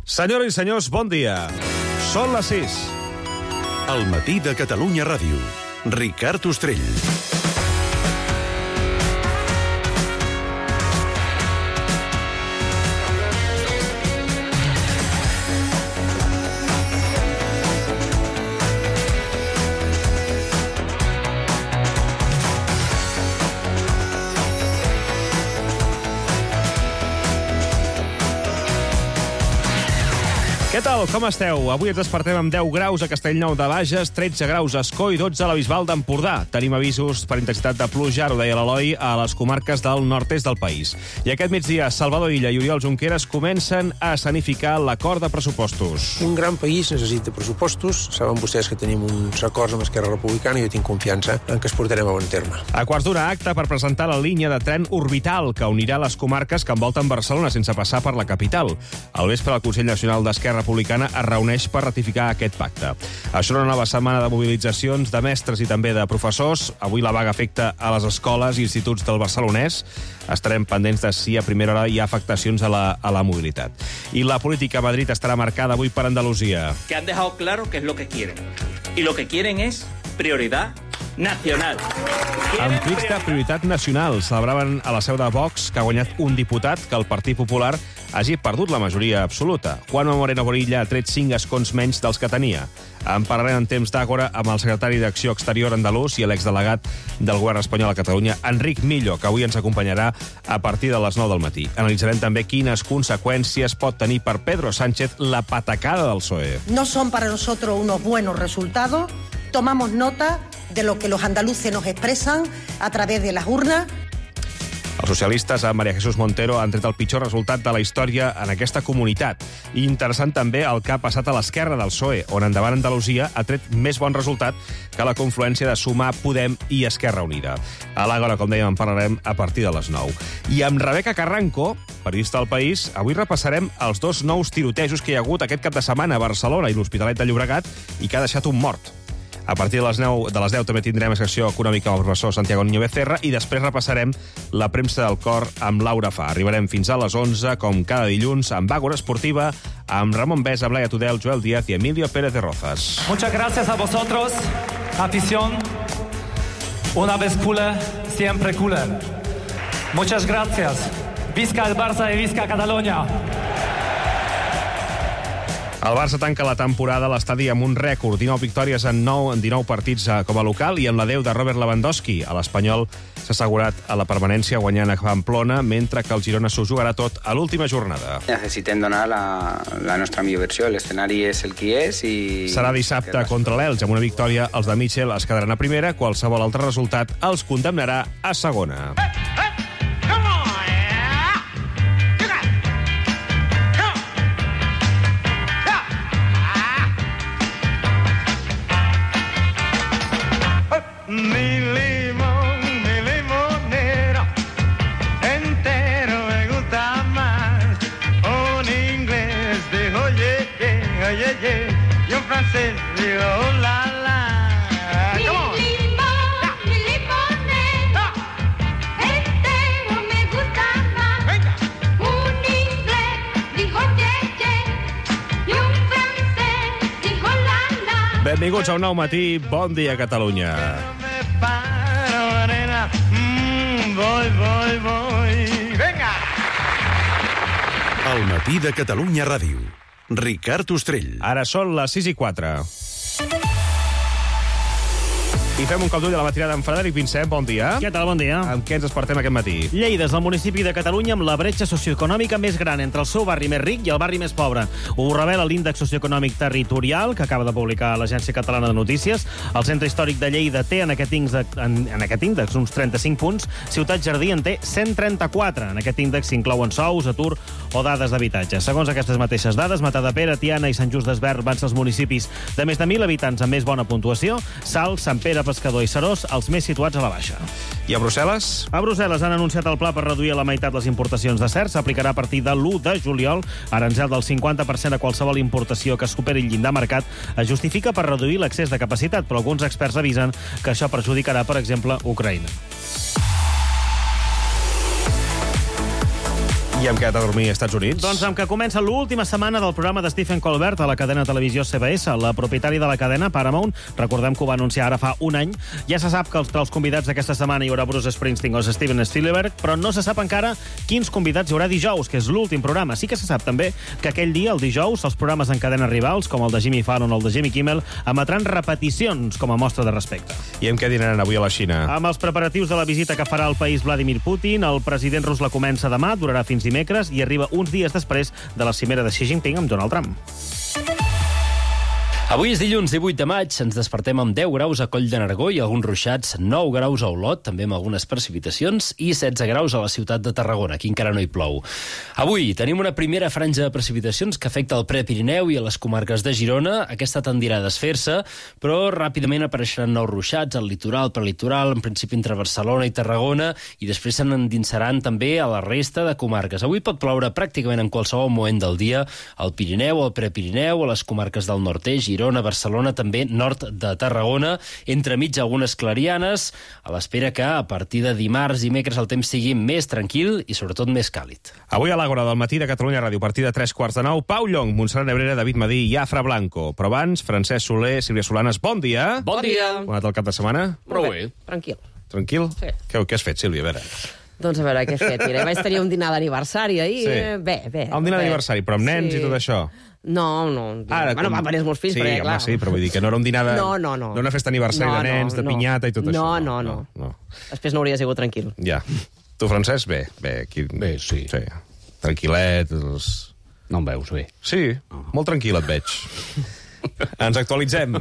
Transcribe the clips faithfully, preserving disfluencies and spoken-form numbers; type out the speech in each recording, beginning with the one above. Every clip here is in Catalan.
Senyores i senyors, bon dia. Són les sis. Al matí de Catalunya Ràdio. Ricard Ostrell. Què tal? Com esteu? Avui ens despertem amb deu graus a Castellnou de Bages, tretze graus a Ascó i dotze a la Bisbal d'Empordà. Tenim avisos per intensitat de pluja, ara ho deia l'Eloi, a les comarques del nord-est del país. I aquest migdia, Salvador Illa i Oriol Junqueras comencen a escenificar l'acord de pressupostos. Un gran país necessita pressupostos. Saben vostès que tenim uns acords amb Esquerra Republicana i jo tinc confiança en que es portarem a bon terme. A quarts d'hora, acte per presentar la línia de tren orbital que unirà les comarques que envolten Barcelona sense passar per la capital. Al vespre, el Consell Nacional d'Esquerra Republicana es reuneix per ratificar aquest pacte. Això és una nova setmana de mobilitzacions de mestres i també de professors. Avui la vaga afecta a les escoles i instituts del Barcelonès. Estarem pendents de si a primera hora hi ha afectacions a la, a la mobilitat. I la política a Madrid estarà marcada avui per Andalusia. Que han dejado claro qué es lo que quieren. Y lo que quieren es prioridad nacional. Amb crits de prioritat nacional celebraven a la seu de Vox que ha guanyat un diputat que el Partit Popular hagi perdut la majoria absoluta. Juanma Moreno Bonilla ha tret cinc escons menys dels que tenia. En parlarem en temps d'àgora amb el secretari d'Acció Exterior andalús i l'exdelegat del govern espanyol a Catalunya, Enric Millo, que avui ens acompanyarà a partir de les nou del matí. Analitzarem també quines conseqüències pot tenir per Pedro Sánchez la patacada del P S O E. No son para nosotros unos buenos resultados. Tomamos nota de lo que los andaluces nos expresan a través de las urnas. Els socialistes, amb María Jesús Montero, han tret el pitjor resultat de la història en aquesta comunitat. I interessant també el que ha passat a l'esquerra del P S O E, on Endavant Andalusia ha tret més bon resultat que la confluència de Sumar, Podem i Esquerra Unida. A l'Àgora, com dèiem, en parlarem a partir de les nou. I amb Rebeca Carranco, periodista del País, avui repassarem els dos nous tirotejos que hi ha hagut aquest cap de setmana a Barcelona i l'Hospitalet de Llobregat i que ha deixat un mort. A partir de les, nou, de les deu també tindrem secció econòmica amb el professor Santiago Niño Becerra i després repassarem la premsa del cor amb Laura Fa. Arribarem fins a les onze, com cada dilluns, amb Àgora Esportiva, amb Ramon Besa, Blaya Tudel, Joel Díaz i Emilio Pérez de Rozas. Muchas gracias a vosotros, afición. Una vez culé, siempre culé. Muchas gracias. Visca el Barça y visca Catalunya. El Barça tanca la temporada a l'estadi amb un rècord, dinou victòries en, nou, en dinou partits com a local i amb la deu de Robert Lewandowski. A l'Espanyol s'ha assegurat a la permanència guanyant a Pamplona, mentre que el Girona s'ho jugarà tot a l'última jornada. Necessitem donar la, la nostra millor versió. L'escenari és el que és i... Serà dissabte contra l'Elx. Amb una victòria, els de Mitchell es quedaran a primera. Qualsevol altre resultat els condemnarà a segona. Y un francés digo, oh, la, la. Mi limón, mi limonero, entero me gusta más. Venga. Un inglés dijo ye, ye, y un francés dijo la, la. Benvinguts a un nou matí. Bon dia, Catalunya. Me paro, nena, mm, voy, voy, voy. Venga. Al matí de Catalunya Ràdio. Ricard Ostrell. Ara són les sis i quatre. I fem un cop d'ull a la matinada amb Frederic Vincent. Bon dia. Què tal? Bon dia. Amb què ens despertem aquest matí? Lleida és el municipi de Catalunya amb la bretxa socioeconòmica més gran entre el seu barri més ric i el barri més pobre. Ho revela l'índex socioeconòmic territorial que acaba de publicar l'Agència Catalana de Notícies. El centre històric de Lleida té en aquest índex, en, en aquest índex uns trenta-cinc punts. Ciutat Jardí en té cent trenta-quatre. En aquest índex s'inclouen sous, atur o dades d'habitatge. Segons aquestes mateixes dades, Matadepera, Tiana i Sant Just Desvern van ser els municipis de més de mil habitants amb més bona puntuació. Salt, Sant Pere, Pescador i Serós, els més situats a la baixa. I a Brussel·les? A Brussel·les han anunciat el pla per reduir a la meitat les importacions de cerç. S'aplicarà a partir de l'u de juliol. Aranzel del cinquanta per cent a qualsevol importació que superi el llindar marcat es justifica per reduir l'excés de capacitat, però alguns experts avisen que això perjudicarà, per exemple, Ucraïna. I hem quedat a dormir als Estats Units. Doncs amb què comença l'última setmana del programa de Stephen Colbert a la cadena de televisió C B S. La propietària de la cadena, Paramount, recordem que ho va anunciar ara fa un any. Ja se sap que entre els convidats d'aquesta setmana hi haurà Bruce Springsteen o Steven Spielberg, però no se sap encara quins convidats hi haurà dijous, que és l'últim programa. Sí que se sap també que aquell dia, el dijous, els programes en cadenes rivals, com el de Jimmy Fallon o el de Jimmy Kimmel, emetran repeticions com a mostra de respecte. I amb què dinaran avui a la Xina? Amb els preparatius de la visita que farà al país Vladimir Putin, el president rus la comença demà, durarà fins dimecres i arriba uns dies després de la cimera de Xi Jinping amb Donald Trump. Avui és dilluns divuit de maig, ens despertem amb deu graus a Coll de Nargó i alguns ruixats, nou graus a Olot, també amb algunes precipitacions, i setze graus a la ciutat de Tarragona, aquí encara no hi plou. Avui tenim una primera franja de precipitacions que afecta el Prepirineu i a les comarques de Girona. Aquesta tendirà a desfer-se, però ràpidament apareixeran nous ruixats al litoral, prelitoral, en principi entre Barcelona i Tarragona, i després se n'endinsaran també a la resta de comarques. Avui pot ploure pràcticament en qualsevol moment del dia, al Pirineu, al Prepirineu, a les comarques del nord-est, Girona, Barcelona, també nord de Tarragona, entremig algunes clarianes, a l'espera que a partir de dimarts i dimecres el temps sigui més tranquil i sobretot més càlid. Avui a l'Àgora del matí de Catalunya Ràdio, a partir de tres quarts de nou, Pau Llong, Montserrat Nebrera, David Madí i Afra Blanco. Però abans, Francesc Soler, Sílvia Solanes, bon dia. Bon dia. Com ha anat el cap de setmana? Prou bé. Tranquil. Tranquil? Sí. Què, què has fet, Sílvia? A veure. Doncs a veure, què he fet? Mira, vaig tenir un dinar d'aniversari ahir. Sí. Bé, bé. Un dinar bé. d'aniversari, però amb nens Sí. i tot això. No, no. Ara, bueno, com... van venir els meus fills, sí, perquè, home, clar... sí, però vull dir que no era un dinar de... No, no, no. No una festa aniversari no, de nens, no, de no. pinyata i tot no, això. No, no, no. no. Després no hauria sigut tranquil. Ja. Tu, Francesc, bé. Bé, aquí... Bé, sí. sí. Tranquil·let. Els... No em veus bé. Sí, molt tranquil et veig. Ens actualitzem.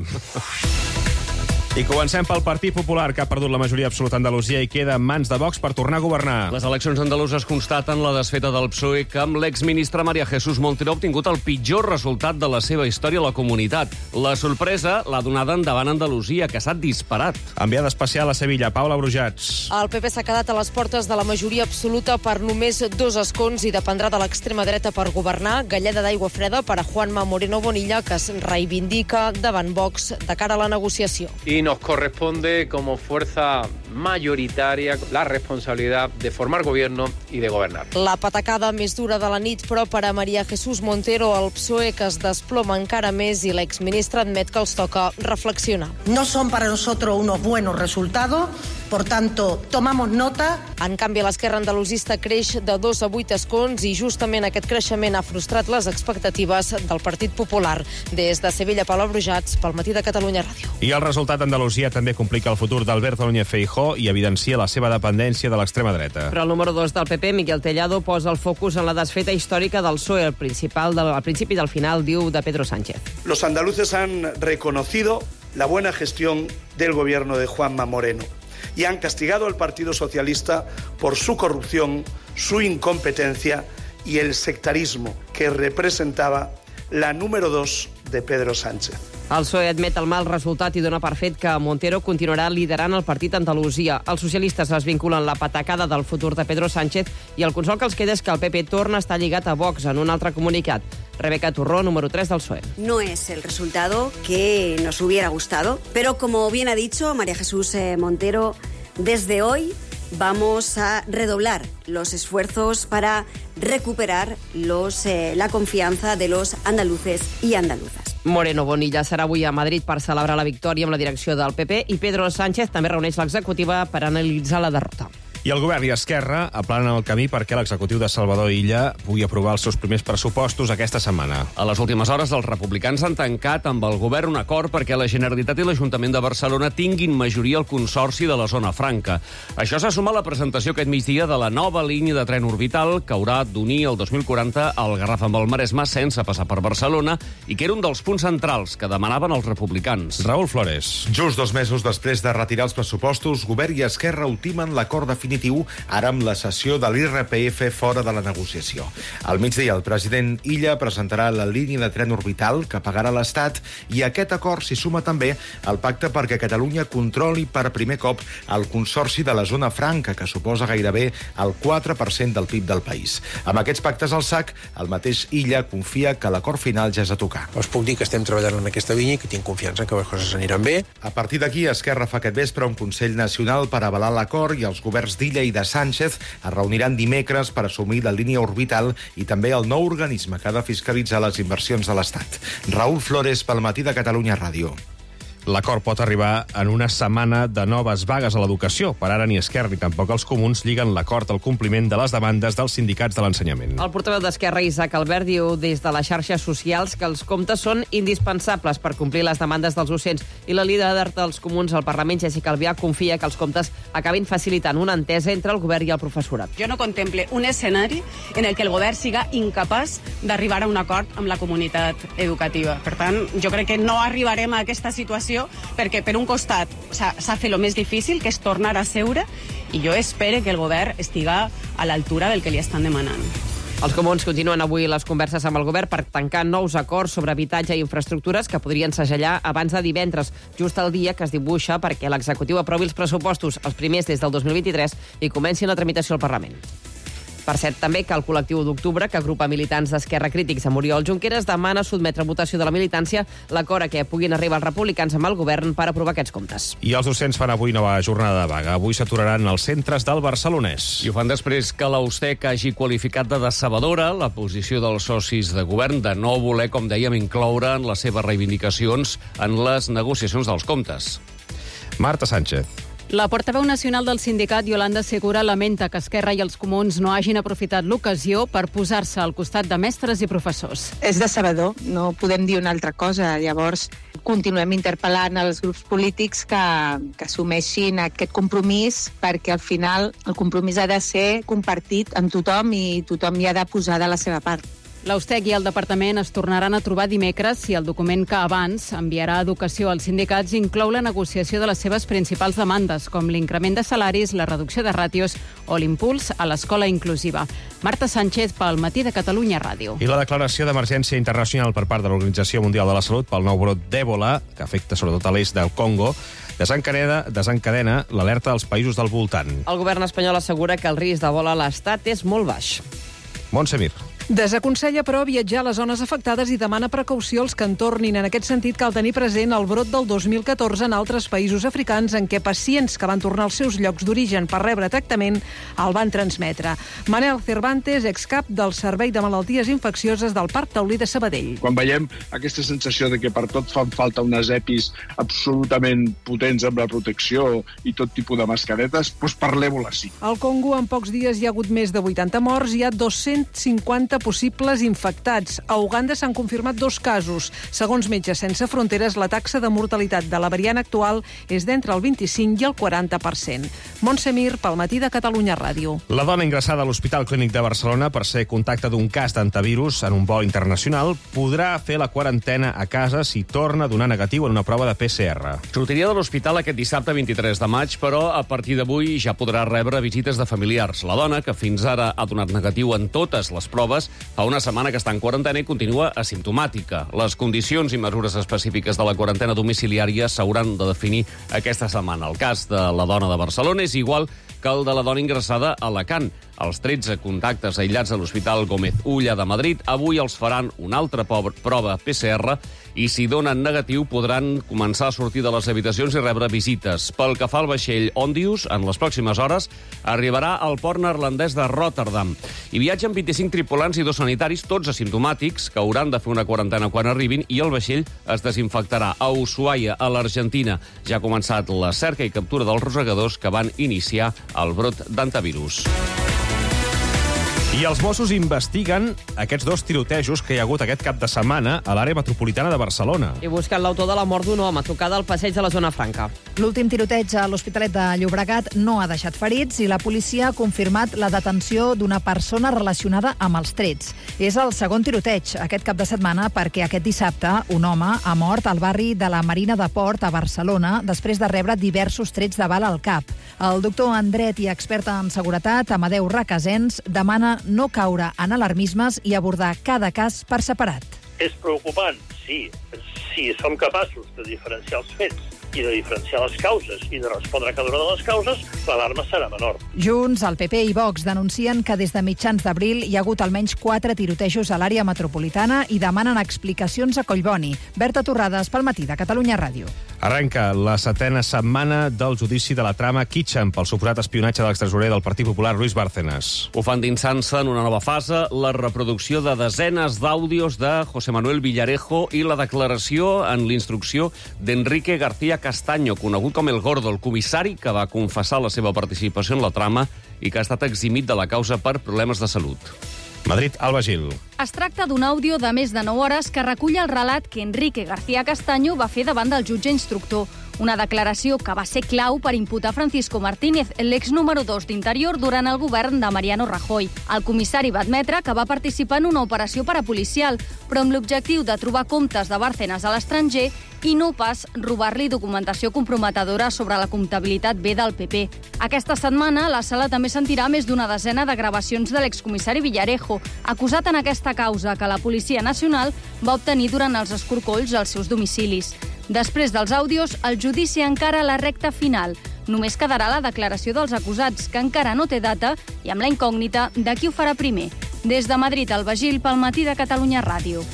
I comencem pel Partit Popular, que ha perdut la majoria absoluta a Andalusia i queda en mans de Vox per tornar a governar. Les eleccions andaluses constaten la desfeta del P S O E que amb l'exministre María Jesús Montero ha obtingut el pitjor resultat de la seva història a la comunitat. La sorpresa l'ha donada endavant Andalusia, que s'ha disparat. Enviada especial a Sevilla, Paula Brujats. El P P s'ha quedat a les portes de la majoria absoluta per només dos escons i dependrà de l'extrema dreta per governar. Galleda d'aigua freda per a Juanma Moreno Bonilla, que es reivindica davant Vox de cara a la negociació. I nos corresponde como fuerza mayoritaria la responsabilidad de formar gobierno y de gobernar. La patacada més dura de la nit, però per a María Jesús Montero, el P S O E que es desploma encara més i l'exministre admet que els toca reflexionar. No son para nosotros unos buenos resultados, por tanto, tomamos nota. En canvi, l'esquerra andalusista creix de dos a vuit escons i justament aquest creixement ha frustrat les expectatives del Partit Popular. Des de Sevilla, Paula Brujats, pel Matí de Catalunya Ràdio. I el resultat d'Andalusia també complica el futur d'Alberto Núñez Feijóo i evidencia la seva dependència de l'extrema dreta. Però el número dos del P P, Miquel Tellado, posa el focus en la desfeta històrica del P S O E, el principal del, al principi del final, diu, de Pedro Sánchez. Los andaluces han reconocido la buena gestión del gobierno de Juanma Moreno y han castigado al Partido Socialista por su corrupción, su incompetencia y el sectarismo que representaba la número dos de Pedro Sánchez. El P S O E admet el mal resultat i dona per fet que Montero continuarà liderant el partit a Andalusia. Els socialistes es vinculen la patacada del futur de Pedro Sánchez i el consol que els queda és que el P P torna a estar lligat a Vox en un altre comunicat. Rebeca Turró, número tres del P S O E. No es el resultado que nos hubiera gustado, pero como bien ha dicho María Jesús eh, Montero, desde hoy vamos a redoblar los esfuerzos para recuperar los, eh, la confianza de los andaluces y andaluzas. Moreno Bonilla serà avui a Madrid per celebrar la victòria amb la direcció del P P i Pedro Sánchez també reuneix l'executiva per analitzar la derrota. I el govern i Esquerra aplanen el camí perquè l'executiu de Salvador Illa pugui aprovar els seus primers pressupostos aquesta setmana. A les últimes hores, els republicans han tancat amb el govern un acord perquè la Generalitat i l'Ajuntament de Barcelona tinguin majoria al Consorci de la Zona Franca. Això s'ha sumat a la presentació aquest migdia de la nova línia de tren orbital que haurà d'unir el dos mil quaranta el Garraf amb el Maresme sense passar per Barcelona i que era un dels punts centrals que demanaven els republicans. Raül Flores. Just dos mesos després de retirar els pressupostos, govern i Esquerra ultimen l'acord definitiu ara amb la cessió de l'I R P F fora de la negociació. Al migdia, el president Illa presentarà la línia de tren orbital que pagarà l'Estat i a aquest acord s'hi suma també el pacte perquè Catalunya controli per primer cop el Consorci de la Zona Franca, que suposa gairebé el quatre per cent del P I B del país. Amb aquests pactes al sac, el mateix Illa confia que l'acord final ja és a tocar. Us puc dir que estem treballant en aquesta línia i que tinc confiança que les coses aniran bé. A partir d'aquí, Esquerra fa aquest vespre un Consell Nacional per avalar l'acord i els governs d'Illa i de Sánchez es reuniran dimecres per assumir la línia orbital i també el nou organisme que ha de fiscalitzar les inversions de l'Estat. Raül Flores, pel Matí de Catalunya Ràdio. L'acord pot arribar en una setmana de noves vagues a l'educació. Per ara ni Esquerra ni tampoc els comuns lliguen l'acord al compliment de les demandes dels sindicats de l'ensenyament. El portaveu d'Esquerra, Isaac Albert, diu des de les xarxes socials que els comptes són indispensables per complir les demandes dels docents. I la líder dels comuns al Parlament, Jessica Albiach, confia que els comptes acabin facilitant una entesa entre el govern i el professorat. Jo no contemple un escenari en el que el govern siga incapaç d'arribar a un acord amb la comunitat educativa. Per tant, jo crec que no arribarem a aquesta situació perquè per un costat s'ha fet el més difícil, que és tornar a seure, i jo espero que el govern estiga a l'altura del que li estan demanant. Els comuns continuen avui les converses amb el govern per tancar nous acords sobre habitatge i infraestructures que podrien segellar abans de divendres, just el dia que es dibuixa perquè l'executiu aprovi els pressupostos, els primers des del dos mil vint-i-tres, i comenci la tramitació al Parlament. Per cert, també que el col·lectiu d'octubre, que agrupa militants d'Esquerra crítics a Oriol Junqueras, demana sotmetre a votació de la militància l'acord a què puguin arribar els republicans amb el govern per aprovar aquests comptes. I els docents fan avui nova jornada de vaga. Avui s'aturaran els centres del Barcelonès. I ho fan després que l'Austec hagi qualificat de decebedora la posició dels socis de govern de no voler, com dèiem, incloure en les seves reivindicacions en les negociacions dels comptes. Marta Sánchez. La portaveu nacional del sindicat, Yolanda Segura, lamenta que Esquerra i els comuns no hagin aprofitat l'ocasió per posar-se al costat de mestres i professors. És decebedor, no podem dir una altra cosa. Llavors, continuem interpel·lant els grups polítics que, que assumeixin aquest compromís, perquè al final el compromís ha de ser compartit amb tothom i tothom hi ha de posar de la seva part. L'Austec i el departament es tornaran a trobar dimecres si el document que abans enviarà a Educació als sindicats inclou la negociació de les seves principals demandes, com l'increment de salaris, la reducció de ràtios o l'impuls a l'escola inclusiva. Marta Sánchez, pel Matí de Catalunya Ràdio. I la declaració d'emergència internacional per part de l'Organització Mundial de la Salut pel nou brot d'Èbola, que afecta sobretot a l'est del Congo, desencadena, desencadena l'alerta dels països del voltant. El govern espanyol assegura que el risc d'Èbola a l'estat és molt baix. Montse Mir. Desaconsella, però, viatjar a les zones afectades i demana precaució als que en tornin. En aquest sentit, cal tenir present el brot del dos mil catorze en altres països africans en què pacients que van tornar als seus llocs d'origen per rebre tractament el van transmetre. Manel Cervantes, excap del Servei de Malalties Infeccioses del Parc Taulí de Sabadell. Quan veiem aquesta sensació de que per tot fan falta unes EPIs absolutament potents amb la protecció i tot tipus de mascaretes, doncs parlem-ho sí. Al Congo, en pocs dies hi ha hagut més de vuitanta morts, hi ha dos-cents cinquanta possibles infectats. A Uganda s'han confirmat dos casos. Segons Metges Sense Fronteres, la taxa de mortalitat de la variant actual és d'entre el vint-i-cinc i el quaranta per cent. Montse Mir, pel Matí de Catalunya Ràdio. La dona ingressada a l'Hospital Clínic de Barcelona per ser contacte d'un cas d'antivirus en un vol internacional podrà fer la quarantena a casa si torna a donar negatiu en una prova de P C R. Sortiria de l'hospital aquest dissabte vint-i-tres de maig, però a partir d'avui ja podrà rebre visites de familiars. La dona, que fins ara ha donat negatiu en totes les proves, fa una setmana que està en quarantena i continua asimptomàtica. Les condicions i mesures específiques de la quarantena domiciliària s'hauran de definir aquesta setmana. El cas de la dona de Barcelona és igual que el de la dona ingressada a Alacant. Els tretze contactes aïllats a l'Hospital Gómez Ulla de Madrid avui els faran una altra prova P C R i si donen negatiu podran començar a sortir de les habitacions i rebre visites. Pel que fa al vaixell Ondius, en les pròximes hores arribarà al port neerlandès de Rotterdam. Hi viatgen vint-i-cinc tripulants i dos sanitaris, tots asimptomàtics, que hauran de fer una quarantena quan arribin, i el vaixell es desinfectarà. A Ushuaia, a l'Argentina, ja ha començat la cerca i captura dels rosegadors que van iniciar el brot d'antivirus. I els Mossos investiguen aquests dos tirotejos que hi ha hagut aquest cap de setmana a l'àrea metropolitana de Barcelona. I busquen l'autor de la mort d'un home tocada al passeig de la Zona Franca. L'últim tiroteig a l'Hospitalet de Llobregat no ha deixat ferits i la policia ha confirmat la detenció d'una persona relacionada amb els trets. És el segon tiroteig aquest cap de setmana perquè aquest dissabte un home ha mort al barri de la Marina de Port a Barcelona després de rebre diversos trets de bala al cap. El doctor en dret i expert en seguretat, Amadeu Requesens, demana no caure en alarmismes i abordar cada cas per separat. És preocupant, sí. Si som capaços de diferenciar els fets i de diferenciar les causes i de respondre a cada una de les causes, l'alarma serà menor. Junts, el P P i Vox denuncien que des de mitjans d'abril hi ha hagut almenys quatre tirotejos a l'àrea metropolitana i demanen explicacions a Collboni. Berta Torrades, pel Matí de Catalunya Ràdio. Arrenca la setena setmana del judici de la trama Kitchen pel suposat espionatge de l'extresorer del Partit Popular, Luis Bárcenas. Ho fan dinsant-se en una nova fase, la reproducció de desenes d'àudios de José Manuel Villarejo i la declaració en l'instrucció d'Enrique García Castaño, conegut com El Gordo, el comissari que va confessar la seva participació en la trama i que ha estat eximit de la causa per problemes de salut. Madrid, Alba Gil. Es tracta d'un àudio de més de nou hores que recull el relat que Enrique García Castaño va fer davant del jutge instructor. Una declaració que va ser clau per imputar Francisco Martínez, l'ex número dos d'Interior durant el govern de Mariano Rajoy. El comissari va admetre que va participar en una operació parapolicial, però amb l'objectiu de trobar comptes de Bárcenas a l'estranger i no pas robar-li documentació comprometedora sobre la comptabilitat B del P P. Aquesta setmana, la sala també sentirà més d'una desena de gravacions de l'excomissari Villarejo, acusat en aquesta causa que la Policia Nacional va obtenir durant els escorcolls als seus domicilis. Després dels àudios, el judici encara a la recta final. Només quedarà la declaració dels acusats, que encara no té data, i amb la incògnita de qui ho farà primer. Des de Madrid, Alba Gil, pel Matí de Catalunya Ràdio.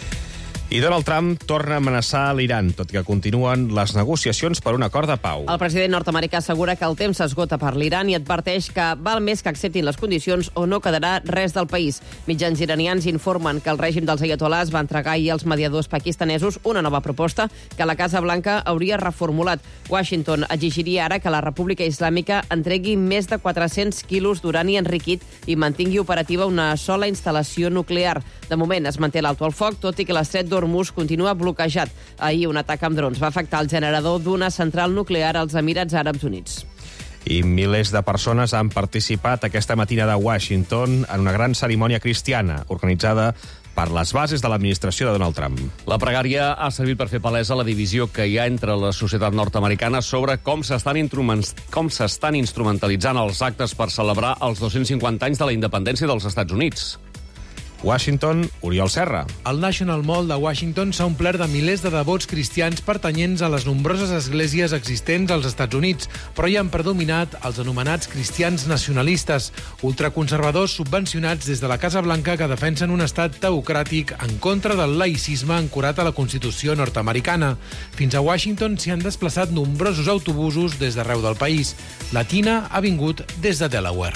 I Donald Trump torna a amenaçar l'Iran, tot i que continuen les negociacions per un acord de pau. El president nord-americà assegura que el temps s'esgota per l'Iran i adverteix que val més que acceptin les condicions o no quedarà res del país. Mitjans iranians informen que el règim dels ayatolás va entregar ahir als mediadors pakistanesos una nova proposta que la Casa Blanca hauria reformulat. Washington exigiria ara que la República Islàmica entregui més de quatre-cents quilos d'urani enriquit i mantingui operativa una sola instal·lació nuclear. De moment es manté l'alto al foc, tot i que l'estret d'Hormuz continua bloquejat. Ahir un atac amb drons va afectar el generador d'una central nuclear als Emirats Àrabs Units. I milers de persones han participat aquesta matinada a Washington en una gran cerimònia cristiana organitzada per les bases de l'administració de Donald Trump. La pregària ha servit per fer palesa la divisió que hi ha entre la societat nord-americana sobre com s'estan com s'estan instrumentalitzant els actes per celebrar els dos-cents cinquanta anys de la independència dels Estats Units. Washington, Oriol Serra. El National Mall de Washington s'ha omplert de milers de devots cristians pertanyents a les nombroses esglésies existents als Estats Units, però hi han predominat els anomenats cristians nacionalistes, ultraconservadors subvencionats des de la Casa Blanca que defensen un estat teocràtic en contra del laïcisme ancorat a la Constitució nord-americana. Fins a Washington s'hi han desplaçat nombrosos autobusos des d'arreu del país. La Tina ha vingut des de Delaware.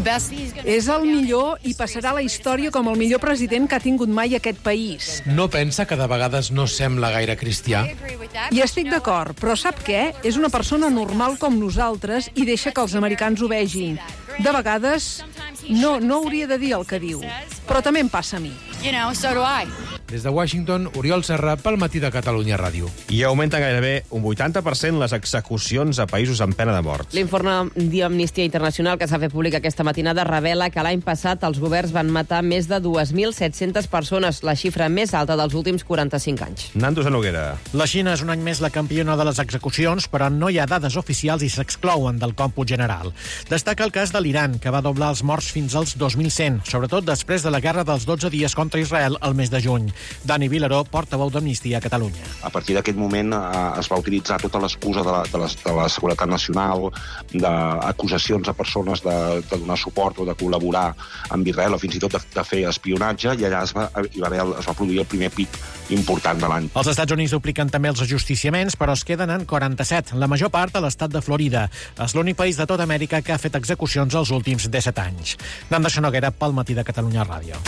És el millor i passarà a la història com el millor millor president que ha tingut mai aquest país. No pensa que de vegades no sembla gaire cristià? I estic d'acord, però sap què? És una persona normal com nosaltres i deixa que els americans ho vegin. De vegades no, no hauria de dir el que diu, però també em passa a mi. You know, so do I. Des de Washington, Oriol Serra, pel Matí de Catalunya Ràdio. I augmenta gairebé un vuitanta per cent les execucions a països amb pena de mort. L'informe d'Amnistia Internacional que s'ha fet públic aquesta matinada revela que l'any passat els governs van matar més de dues mil set-centes persones, la xifra més alta dels últims quaranta-cinc anys. Nando Zanoguera. La Xina és un any més la campiona de les execucions, però no hi ha dades oficials i s'exclouen del còmput general. Destaca el cas de l'Iran, que va doblar els morts fins als dos mil cent, sobretot després de la guerra dels dotze dies contra Israel el mes de juny. Dani Vilaró, portaveu d'Amnistia a Catalunya. A partir d'aquest moment eh, es va utilitzar tota l'excusa de, la, de, la, de la seguretat nacional, d'acusacions a persones de, de donar suport o de col·laborar amb Israel o fins i tot de, de fer espionatge, i allà es va, hi va haver, es va produir el primer pic important de l'any. Els Estats Units dupliquen també els ajusticiaments, però es queden en quaranta-set, la major part a l'estat de Florida. És l'únic país de tota Amèrica que ha fet execucions els últims disset anys. Nanda Xonoguera, pel Matí de Catalunya Ràdio.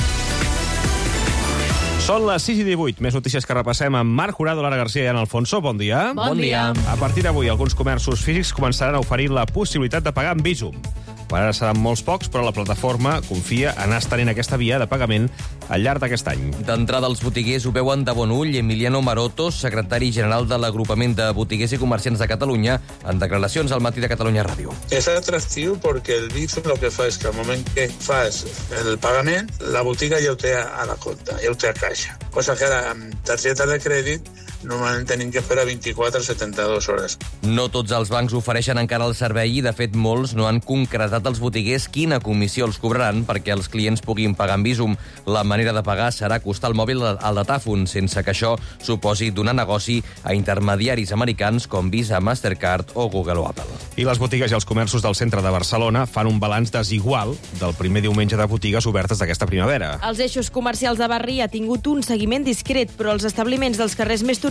Són les sis i divuit. Més notícies que repassem amb Marc Jurado, Lara Garcia i Ana Alfonso. Bon dia. Bon dia. A partir d'avui, alguns comerços físics començaran a oferir la possibilitat de pagar amb Bizum. Per ara seran molts pocs, però la plataforma confia en anar estenent aquesta via de pagament al llarg d'aquest any. D'entrada, els botiguers ho veuen de bon ull. Emiliano Maroto, secretari general de l'Agrupament de Botiguers i Comerciants de Catalunya, en declaracions al Matí de Catalunya Ràdio. És atractiu perquè el Bizum el que fa és que al moment que fas el pagament, la botiga ja ho té a la compta, ja ho té a caixa. Cosa que ara, amb targeta de crèdit, normalment tenim que esperar vint-i-quatre a setanta-dues hores. No tots els bancs ofereixen encara el servei i, de fet, molts no han concretat als botiguers quina comissió els cobraran perquè els clients puguin pagar amb Bizum. La manera de pagar serà acostar el mòbil al datàfon, sense que això suposi donar negoci a intermediaris americans com Visa, Mastercard o Google o Apple. I les botigues i els comerços del centre de Barcelona fan un balanç desigual del primer diumenge de botigues obertes d'aquesta primavera. Els eixos comercials de barri ha tingut un seguiment discret, però els establiments dels carrers més turístics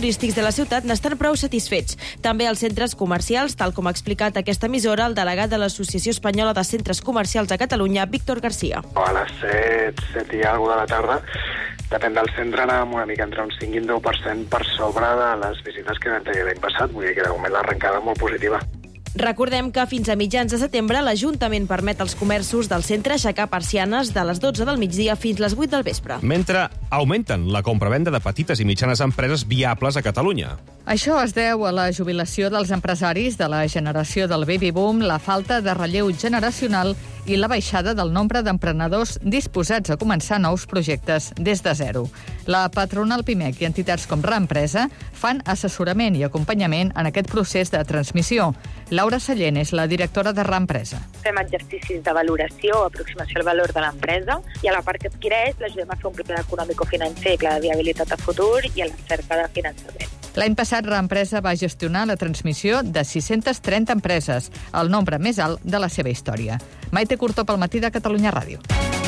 turístics de la ciutat n'estan prou satisfets. També els centres comercials, tal com ha explicat aquesta emissora el delegat de l'Associació Espanyola de Centres Comercials a Catalunya, Víctor García. A les set, set i alguna de la tarda, depèn del centre, anàvem una mica entre un cinc i un deu per cent per sobre de les visites que vam tenir l'any passat. Vull dir que de moment l'arrencada molt positiva. Recordem que fins a mitjans de setembre l'Ajuntament permet als comerços del centre aixecar persianes de les dotze del migdia fins les vuit del vespre. Mentre augmenten la compravenda de petites i mitjanes empreses viables a Catalunya. Això es deu a la jubilació dels empresaris de la generació del baby boom, la falta de relleu generacional i la baixada del nombre d'emprenedors disposats a començar nous projectes des de zero. La patronal Pimec i entitats com Reempresa fan assessorament i acompanyament en aquest procés de transmissió. Laura Sallent és la directora de Reempresa. Fem exercicis de valoració, aproximació al valor de l'empresa, i a la part que adquireix l'ajudem a fer un pla econòmico-financer, pla de viabilitat a futur i a la cerca de finançament. L'any passat, Reempresa va gestionar la transmissió de sis-centes trenta empreses, el nombre més alt de la seva història. Maite Curto pel Matí de Catalunya Ràdio.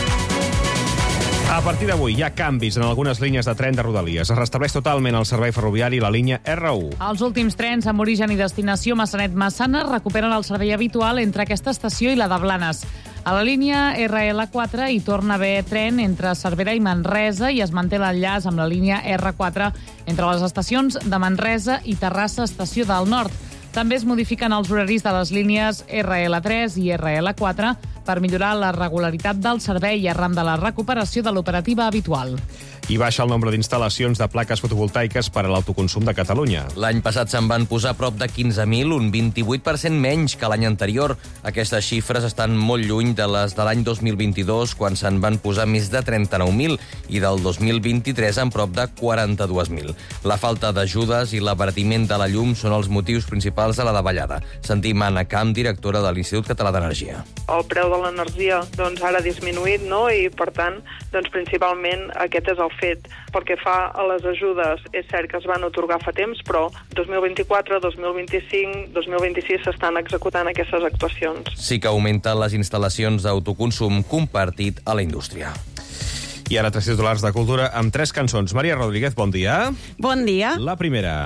A partir d'avui hi ha canvis en algunes línies de tren de Rodalies. Es restableix totalment el servei ferroviari i la línia erre u. Els últims trens amb origen i destinació Massanet-Massana recuperen el servei habitual entre aquesta estació i la de Blanes. A la línia erre ele quatre hi torna a haver tren entre Cervera i Manresa i es manté l'enllaç amb la línia erre quatre entre les estacions de Manresa i Terrassa, estació del Nord. També es modifiquen els horaris de les línies erre ele tres i erre ele quatre per millorar la regularitat del servei arran de la recuperació de l'operativa habitual. I baixa el nombre d'instal·lacions de plaques fotovoltaiques per a l'autoconsum de Catalunya. L'any passat se'n van posar prop de quinze mil, un vint-i-vuit per cent menys que l'any anterior. Aquestes xifres estan molt lluny de les de l'any dos mil vint-i-dos, quan se'n van posar més de trenta-nou mil, i del dos mil vint-i-tres en prop de quaranta-dos mil. La falta d'ajudes i l'abaratiment de la llum són els motius principals de la davallada. Sentim Anna Camp, directora de l'Institut Català d'Energia. El preu de l'energia doncs, ara ha disminuït, no? I per tant, doncs, principalment aquest és el fet. Pel que fa a les ajudes, és cert que es van atorgar fa temps, però dos mil vint-i-quatre, dos mil vint-i-cinc, dos mil vint-i-sis s'estan executant aquestes actuacions. Sí que augmenten les instal·lacions d'autoconsum compartit a la indústria. I ara tres titulars de cultura amb tres cançons. Maria Rodríguez, bon dia. Bon dia. La primera.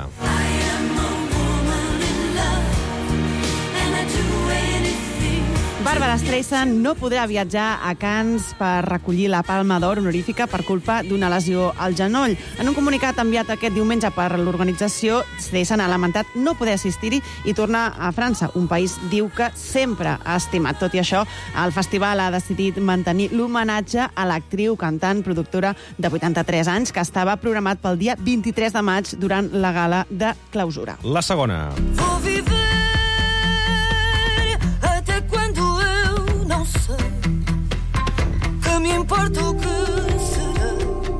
Barbara Streisand no podrà viatjar a Cannes per recollir la Palma d'Or honorífica per culpa d'una lesió al genoll. En un comunicat enviat aquest diumenge per l'organització, Streisand ha lamentat no poder assistir-hi i tornar a França, un país, diu, que sempre ha estimat. Tot i això, el festival ha decidit mantenir l'homenatge a l'actriu, cantant, productora de vuitanta-tres anys, que estava programat pel dia vint-i-tres de maig durant la gala de clausura. La segona. Vou viver até quando eu não sei, que me importa o que será,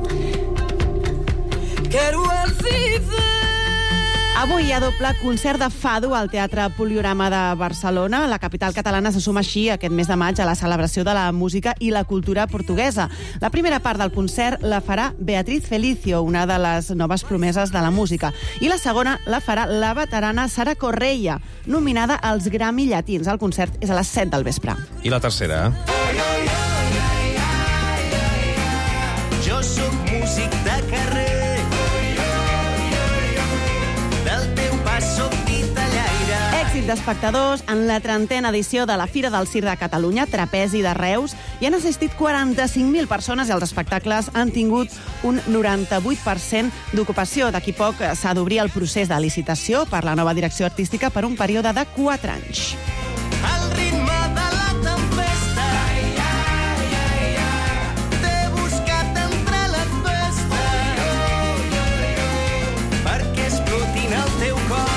quero é viver. Avui hi ha doble concert de fado al Teatre Poliorama de Barcelona. La capital catalana se suma així aquest mes de maig a la celebració de la música i la cultura portuguesa. La primera part del concert la farà Beatriz Felicio, una de les noves promeses de la música. I la segona la farà la veterana Sara Correia, nominada als Grammy Llatins. El concert és a les set del vespre. I la tercera. Jo sóc músic de carrer, Èxit d'espectadors en la trentena edició de la Fira del Circ de Catalunya, Trapezi de Reus. Hi han assistit quaranta-cinc mil persones i els espectacles han tingut un noranta-vuit per cent d'ocupació. D'aquí poc s'ha d'obrir el procés de licitació per la nova direcció artística per un període de quatre anys. al ritme de la tempesta, t'he buscat entre les vestes, perquè explotin el teu cos.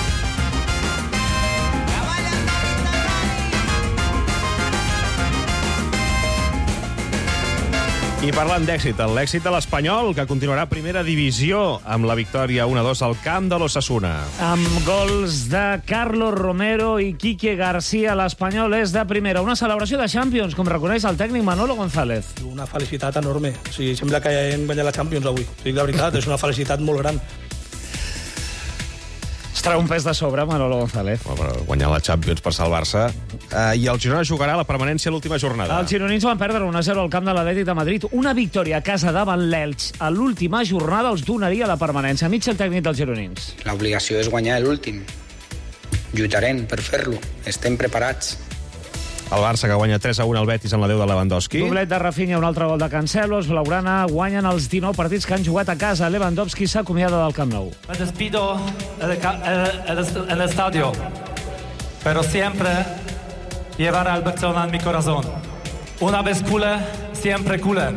I parlant d'èxit, l'èxit de l'Espanyol, que continuarà a primera divisió amb la victòria un a dos al camp de l'Osasuna. Amb gols de Carlos Romero i Quique García, l'Espanyol és de primera. Una celebració de Champions, com reconeix el tècnic Manolo González. Una felicitat enorme. O sigui, sembla que hem guanyat la Champions avui. O sigui, la veritat, és una felicitat molt gran. Està Treu un pes de sobre, Manolo González. Per guanyar la Champions per salvar-se. Uh, I el Girona jugarà la permanència a l'última jornada. Els gironins van perdre un a zero al camp de l'Atlètic de Madrid. Una victòria a casa davant l'Elx a l'última jornada els donaria la permanència. Mig el tècnic dels gironins. L'obligació és guanyar l'últim. Lluitarem per fer-lo. Estem preparats. El Barça, que guanya tres a un al Betis en la deu de Lewandowski. Doblet de Rafinha, un altre gol de Cancelo. Els blaugrana guanyen els dinou partits que han jugat a casa. Lewandowski s'acomiada del Camp Nou. Me despido en el estadio, pero siempre llevaré al Barcelona en mi corazón. Una vez culé, siempre culé.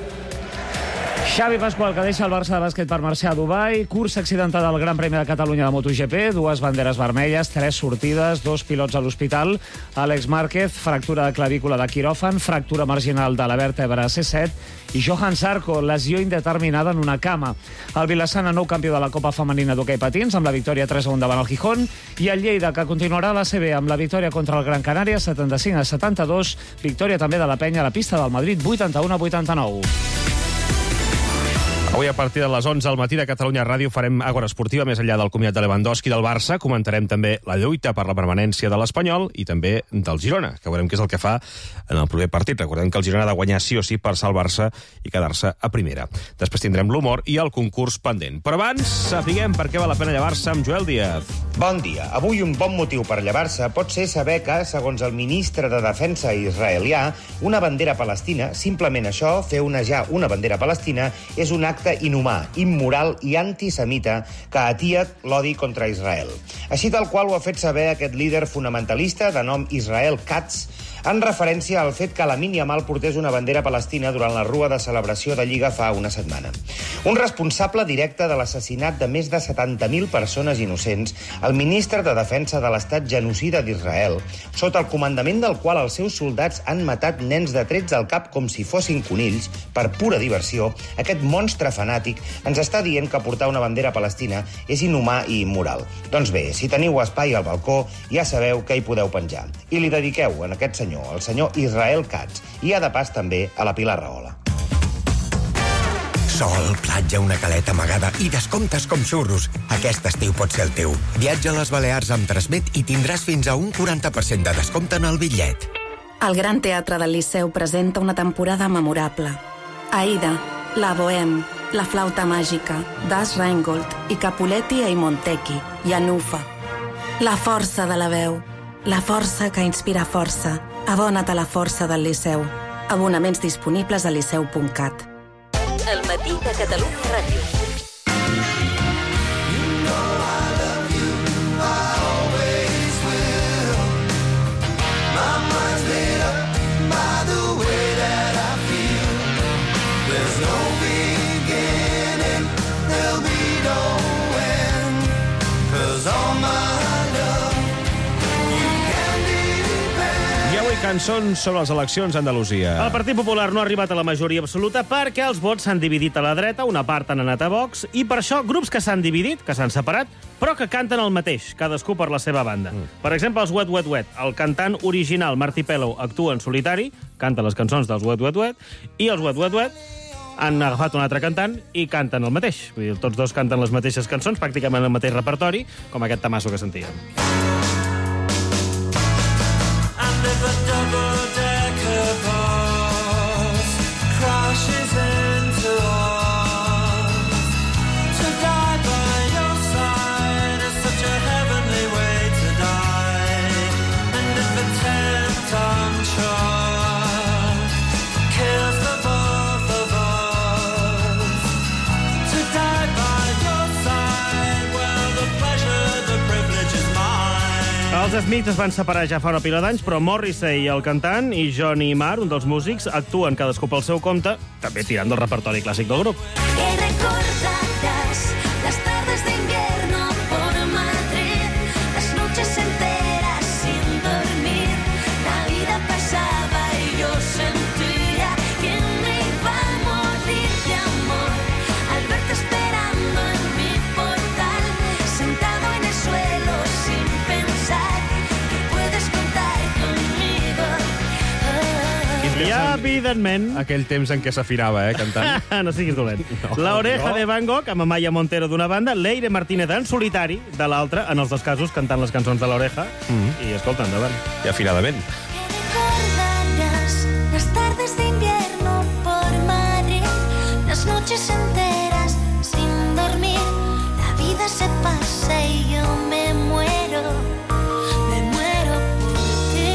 Xavi Pasqual, que deixa el Barça de bàsquet per marxar a Dubai. Cursa accidentada al Gran Premi de Catalunya de MotoGP. Dues banderes vermelles, tres sortides, dos pilots a l'hospital. Àlex Márquez, fractura de clavícula de quiròfan, fractura marginal de la vèrtebra C set. I Johan Zarco, lesió indeterminada en una cama. El Vilassana, nou campió de la Copa Femenina d'hoquei patins, amb la victòria tres a un davant el Gijón. I el Lleida, que continuarà a la C B amb la victòria contra el Gran Canària, setanta-cinc a setanta-dos. Victòria també de la Penya a la pista del Madrid, vuitanta-un a vuitanta-nou. Avui, a partir de les onze al matí de Catalunya Ràdio, farem Àgora Esportiva, més enllà del comiat de Lewandowski del Barça. Comentarem també la lluita per la permanència de l'Espanyol i també del Girona, que veurem què és el que fa en el proper partit. Recordem que el Girona ha de guanyar sí o sí per ser el Barça i quedar-se a primera. Després tindrem l'humor i el concurs pendent. Però abans, sapiguem per què val la pena llevar-se amb Joel Díaz. Bon dia. Avui un bon motiu per llevar-se pot ser saber que, segons el ministre de Defensa israelià, una bandera palestina, simplement això, fer onejar una bandera palestina, és un acte inhumà, immoral i antisemita que atia l'odi contra Israel. Així tal qual ho ha fet saber aquest líder fonamentalista de nom Israel Katz, en referència al fet que Lamine Yamal portés una bandera palestina durant la rua de celebració de Lliga fa una setmana. Un responsable directe de l'assassinat de més de setanta mil persones innocents, el ministre de Defensa de l'Estat genocida d'Israel, sota el comandament del qual els seus soldats han matat nens de trets al cap com si fossin conills, per pura diversió, aquest monstre fanàtic ens està dient que portar una bandera palestina és inhumà i immoral. Doncs bé, si teniu espai al balcó, ja sabeu què hi podeu penjar. I li dediqueu en aquest senyor, el senyor Israel Katz, i a de pas també a la Pilar Rahola. Sol, platja, una caleta amagada i descomptes com xurros. Aquest estiu pot ser el teu. Viatja a les Balears amb Transmet i tindràs fins a un quaranta per cent de descompte en el bitllet. El Gran Teatre del Liceu presenta una temporada memorable. Aida, La Bohème, La Flauta Màgica, Das Rheingold i Capuletti e i Montecchi, i Anufa. La força de la veu. La força que inspira força. Abona't a la força del Liceu. Abonaments disponibles a liceu punt cat. El matí de Catalunya Ràdio. Cançons sobre les eleccions a Andalusia. El Partit Popular no ha arribat a la majoria absoluta perquè els vots s'han dividit a la dreta, una part han anat a Vox, i per això grups que s'han dividit, que s'han separat, però que canten el mateix, cadascú per la seva banda. Mm. Per exemple, els Wet Wet Wet. El cantant original, Martí Pellow, actua en solitari, canta les cançons dels Wet Wet Wet, i els Wet Wet Wet han agafat un altre cantant i canten el mateix. Vull dir, tots dos canten les mateixes cançons, pràcticament el mateix repertori, com aquest tamasso que sentíem. The double-decker bus crashes into us. To die by your side is such a heavenly way to die. And if a ten-ton truck kills the both of us, to die by your side, well, the pleasure, the privilege is mine. Els Smiths es van separar ja fa una pila d'anys, però Morrissey, el cantant, i Johnny Marr, un dels músics, actuen cadascú pel seu compte, també tirant del repertori clàssic del grup. Que recordarás las tardes de invierno por Madrid, las noches enteras sin dormir, la vida pasaba y yo sentía que me iba a morir de amor al verte esperando en mi portal, sentado en el suelo sin pensar que puedes contar conmigo. I evidentment... Aquell temps en què s'afinava, eh, cantant. No siguis dolent. No, La Oreja no. de Van Gogh, amb Amaya Montero d'una banda, Leire Martínez en solitari de l'altra, en els dos casos cantant les cançons de l'Oreja. Mm. I escolta, endavant. I afinadament. Recordarás las tardes de invierno por Madrid, las noches enteras sin dormir. La vida se pasa y yo me muero, me muero por ti.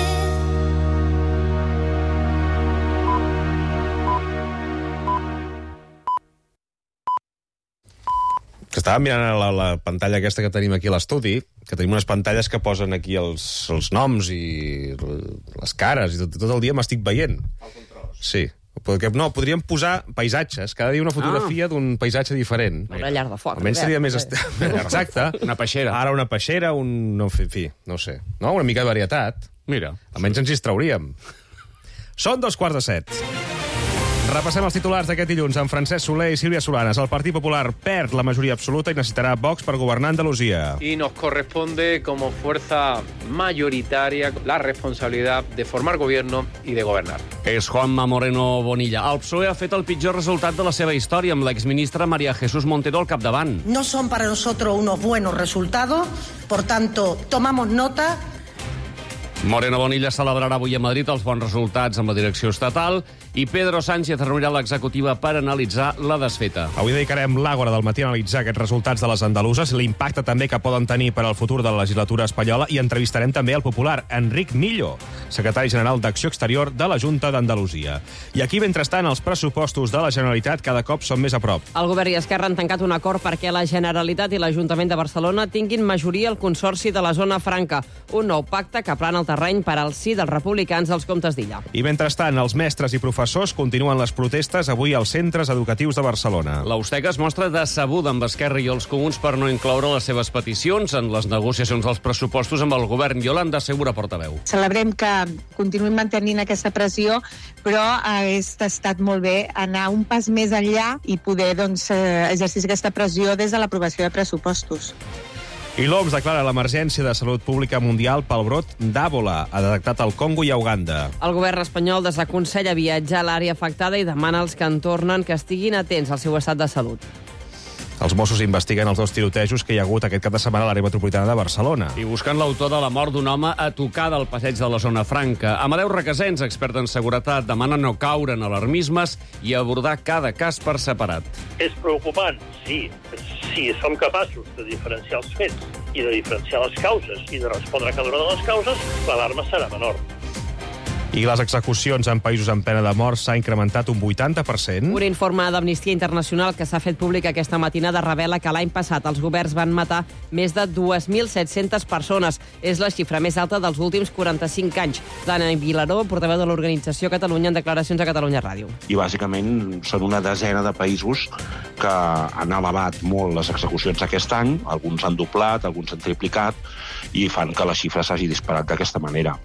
Que estàvem mirant la, la pantalla aquesta que tenim aquí a l'estudi, que tenim unes pantalles que posen aquí els, els noms i les cares, i tot, tot el dia m'estic veient. Sí. Perquè, no, podríem posar paisatges, cada dia una fotografia ah. d'un paisatge diferent. Una llar de foc. Almenys seria més... Est... Exacte. Una peixera. Ara una peixera, un... No, en fi, no sé. No? Una mica de varietat. Mira. Almenys ens hi trauríem. Són dos quarts de set. Repassem els titulars d'aquest dilluns amb Francesc Soler i Sílvia Solanes. El Partit Popular perd la majoria absoluta i necessitarà Vox per governar Andalusia. Y nos corresponde, como fuerza mayoritaria, la responsabilidad de formar gobierno y de gobernar. És Juanma Moreno Bonilla. El P S O E ha fet el pitjor resultat de la seva història amb l'exministra María Jesús Montero al capdavant. No son para nosotros unos buenos resultados, por tanto, tomamos nota. Moreno Bonilla celebrarà avui a Madrid els bons resultats amb la direcció estatal i Pedro Sánchez reunirà l'executiva per analitzar la desfeta. Avui dedicarem l'Àgora del matí a analitzar aquests resultats de les andaluses, l'impacte també que poden tenir per al futur de la legislatura espanyola, i entrevistarem també el popular Enric Millo, secretari general d'Acció Exterior de la Junta d'Andalusia. I aquí, mentrestant, els pressupostos de la Generalitat cada cop són més a prop. El govern i Esquerra han tancat un acord perquè la Generalitat i l'Ajuntament de Barcelona tinguin majoria al Consorci de la Zona Franca, un nou pacte que plana el terreny per al sí dels republicans als Comtes d'Illa. I mentrestant, els mestres i professors continuen les protestes avui als centres educatius de Barcelona. L'Austec es mostra decebuda amb Esquerra i els Comuns per no incloure les seves peticions en les negociacions dels pressupostos amb el govern. Yolanda Segura, portaveu. Celebrem que continuïn mantenint aquesta pressió, però hagués estat molt bé anar un pas més enllà i poder doncs, exercir aquesta pressió des de l'aprovació de pressupostos. I l'O M S declara l'emergència de salut pública mundial pel brot d'Ebola. Ha detectat al Congo i a Uganda. El govern espanyol desaconsella viatjar a l'àrea afectada i demana als que en tornen que estiguin atents al seu estat de salut. Els Mossos investiguen els dos tirotejos que hi ha hagut aquest cap de setmana a l'àrea metropolitana de Barcelona. I buscant l'autor de la mort d'un home a tocar del passeig de la Zona Franca. Amadeu Requesens, expert en seguretat, demana no caure en alarmismes i abordar cada cas per separat. És preocupant, sí. Si som capaços de diferenciar els fets i de diferenciar les causes i de respondre a cada una de les causes, l'alarma serà menor. I les execucions en països en pena de mort s'ha incrementat un vuitanta per cent. Un informe d'Amnistia Internacional que s'ha fet públic aquesta matinada revela que l'any passat els governs van matar més de dues mil set-centes persones. És la xifra més alta dels últims quaranta-cinc anys. Dana Vilaró, portaveu de l'organització Catalunya, en declaracions a Catalunya Ràdio. I bàsicament són una desena de països que han elevat molt les execucions aquest any, alguns han doblat, alguns han triplicat, i fan que la xifra s'hagi disparat d'aquesta manera.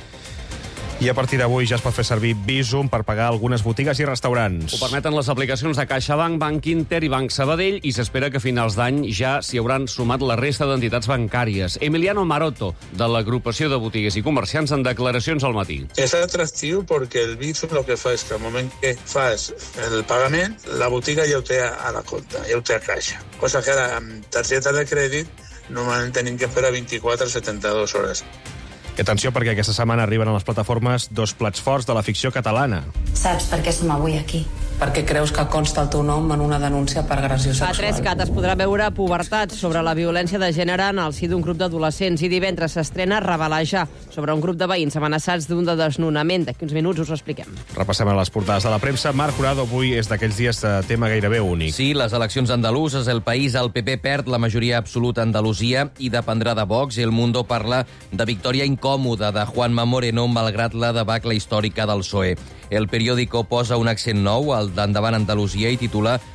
I a partir d'avui ja es pot fer servir Bizum per pagar algunes botigues i restaurants. Ho permeten les aplicacions de CaixaBank, Banc Inter i Banc Sabadell, i s'espera que a finals d'any ja s'hi hauran sumat la resta d'entitats bancàries. Emiliano Maroto, de l'agrupació de botigues i comerciants, en declaracions al matí. És atractiu perquè el Bizum el que fa és que al moment que fas el pagament, la botiga ja ho té a la compta, ja ho té a caixa. Cosa que ara amb targeta de crèdit normalment tenim que esperar vint-i-quatre a setanta-dues hores. I atenció, perquè aquesta setmana arriben a les plataformes dos plats forts de la ficció catalana. Saps per què som avui aquí? Perquè creus que consta el teu nom en una denúncia per agressió A sexual. tres cat es podrà veure Pubertat, sobre la violència de gènere en el si d'un grup d'adolescents, i divendres s'estrena Rebel·lejar, sobre un grup de veïns amenaçats d'un de desnonament. D'aquí uns minuts us ho expliquem. Repassem a les portades de la premsa. Marc Jurado, avui és d'aquells dies de tema gairebé únic. Sí, les eleccions andaluses, el país, el P P perd la majoria absoluta a Andalusia i dependrà de Vox. El Mundo parla de victòria incòmoda de Juanma Moreno malgrat la debacle històrica del P S O E. El periòdico posa un accent nou al d'Endavant Andalusia i titula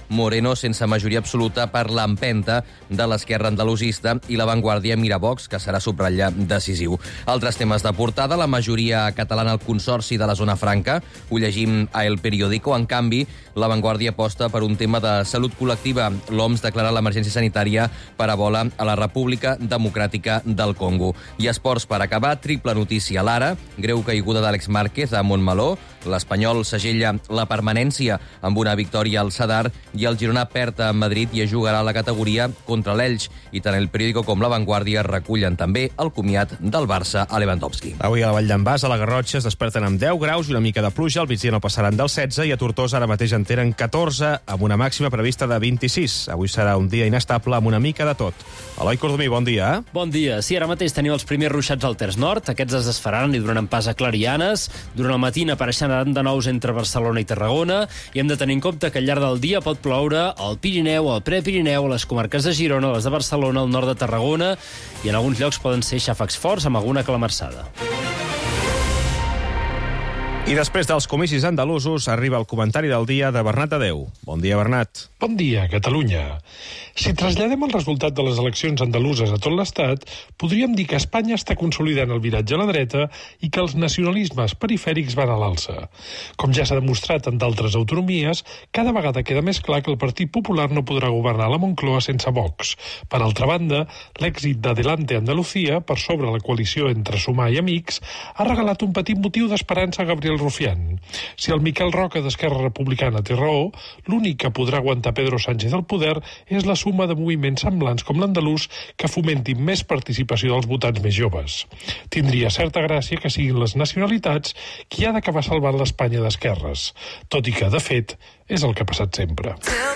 Moreno sense majoria absoluta per l'empenta de l'esquerra andalusista i La Vanguardia mira Vox, que serà subratllar decisiu. Altres temes de portada, la majoria catalana al Consorci de la Zona Franca, ho llegim a El Periódico. En canvi, La Vanguardia aposta per un tema de salut col·lectiva. L'O M S declara l'emergència sanitària per Ebola a la República Democràtica del Congo. I esports per acabar, triple notícia a l'Ara, greu caiguda d'Àlex Márquez a Montmeló, l'Espanyol segella la permanència amb una victòria al Sadar i el Girona perd a Madrid i es jugarà a la categoria contra l'Elx. I tant El Periódico com La Vanguardia recullen també el comiat del Barça a Lewandowski. Avui a la Vall d'en Bas, a la Garrotxa, es desperten amb deu graus i una mica de pluja. Al migdia no passaran del setze i a Tortosa ara mateix en tenen catorze, amb una màxima prevista de vint-i-sis. Avui serà un dia inestable amb una mica de tot. Eloi Cordomí, bon dia. Bon dia. Sí, ara mateix tenim els primers ruixats al Terç Nord. Aquests es desfaran i donaran pas a clarianes. Durant el matí apareixeran de nous entre Barcelona i Tarragona i hem de tenir en compte que al llarg del dia pot ploure al Pirineu, al Prepirineu, a les comarques de Girona, les de Barcelona, al nord de Tarragona i en alguns llocs poden ser xàfecs forts amb alguna calamarsada. I després dels comicis andalusos arriba el comentari del dia de Bernat Adeu. Bon dia, Bernat. Bon dia, Catalunya. Si traslladem el resultat de les eleccions andaluses a tot l'Estat, podríem dir que Espanya està consolidant el viratge a la dreta i que els nacionalismes perifèrics van a l'alça. Com ja s'ha demostrat en d'altres autonomies, cada vegada queda més clar que el Partit Popular no podrà governar la Moncloa sense Vox. Per altra banda, l'èxit d'Adelante Andalucía, per sobre la coalició entre Sumar i Amics, ha regalat un petit motiu d'esperança a Gabriel Rufián. Si el Miquel Roca d'Esquerra Republicana té raó, l'únic que podrà aguantar Pedro Sánchez al poder és la suma de moviments semblants com l'andalús que fomentin més participació dels votants més joves. Tindria certa gràcia que siguin les nacionalitats qui ha d'acabar salvant l'Espanya d'esquerres, tot i que, de fet, és el que ha passat sempre.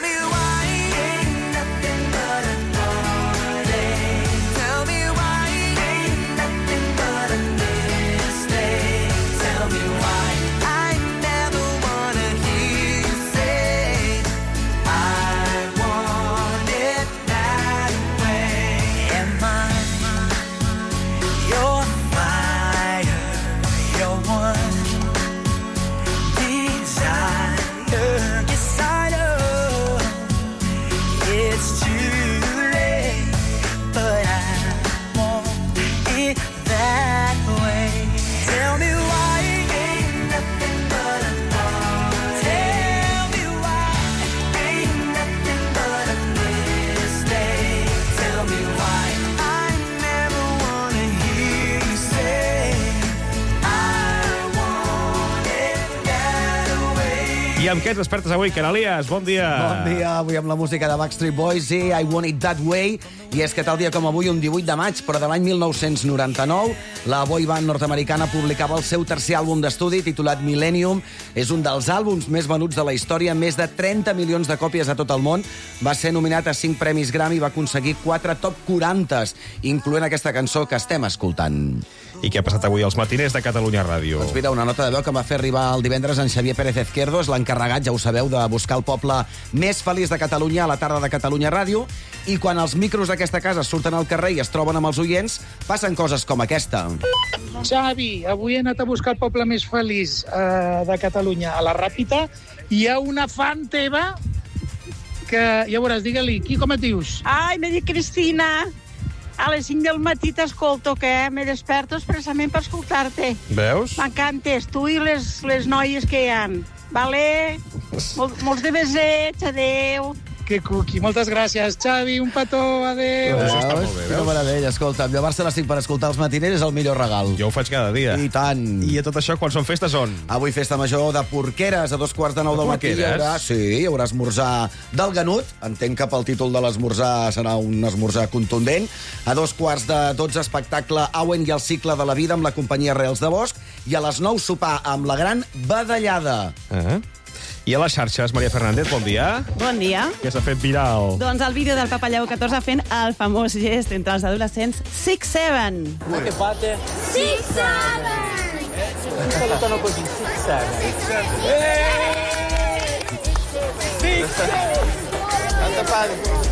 I amb què et despertes avui, Canalies? Bon dia. Bon dia, avui amb la música de Backstreet Boys i I Want It That Way. I és que tal dia com avui, un divuit de maig, però de l'any mil nou-cents noranta-nou, la boy band nord-americana publicava el seu tercer àlbum d'estudi titulat Millennium. És un dels àlbums més venuts de la història, més de trenta milions de còpies a tot el món. Va ser nominat a cinc premis Grammy i va aconseguir quatre top quaranta, incloent aquesta cançó que estem escoltant. I què ha passat avui als matiners de Catalunya Ràdio? Doncs mira, una nota de veu que em va fer arribar el divendres en Xavier Pérez Izquierdo, és l'encarregat, ja ho sabeu, de buscar el poble més feliç de Catalunya a la tarda de Catalunya Ràdio, i quan els micros d'aquesta casa surten al carrer i es troben amb els oients, passen coses com aquesta. Xavi, avui he anat a buscar el poble més feliç eh, de Catalunya, a la Ràpita, i hi ha una fan teva que, ja veuràs, digue-li, qui, com et dius? Ai, me dic Cristina. A les cinc del matí t'escolto, que me desperto expressament per escoltar-te. Veus? M'encantes, tu i les, les noies que hi ha. Vale? Mol, molts de besets, adeu. Que cuqui, moltes gràcies, Xavi, un petó, adéu. Veus? Està molt bé, veus? Quina meravella, escolta, llevar-se les cinc per escoltar els matiners és el millor regal. Jo ho faig cada dia. I tant. I a tot això, quan són festes, on? Avui festa major de Porqueres, a dos quarts de nou del matí. Hi haurà, sí, hi haurà esmorzar del Ganut. Entenc que pel títol de l'esmorzar serà un esmorzar contundent. A dos quarts de dotze, espectacle Auen i el cicle de la vida amb la companyia Reals de Bosch. I a les nou, sopar amb la gran badallada. Ah. I a les xarxes, Maria Fernández, bon dia. Bon dia. Què s'ha fet viral? Doncs el vídeo del Papa Lleó catorze fent el famós gest entre els adolescents six seven. Che fate? six seven! Mi salutano così, six seven. six seven! Tanta padre.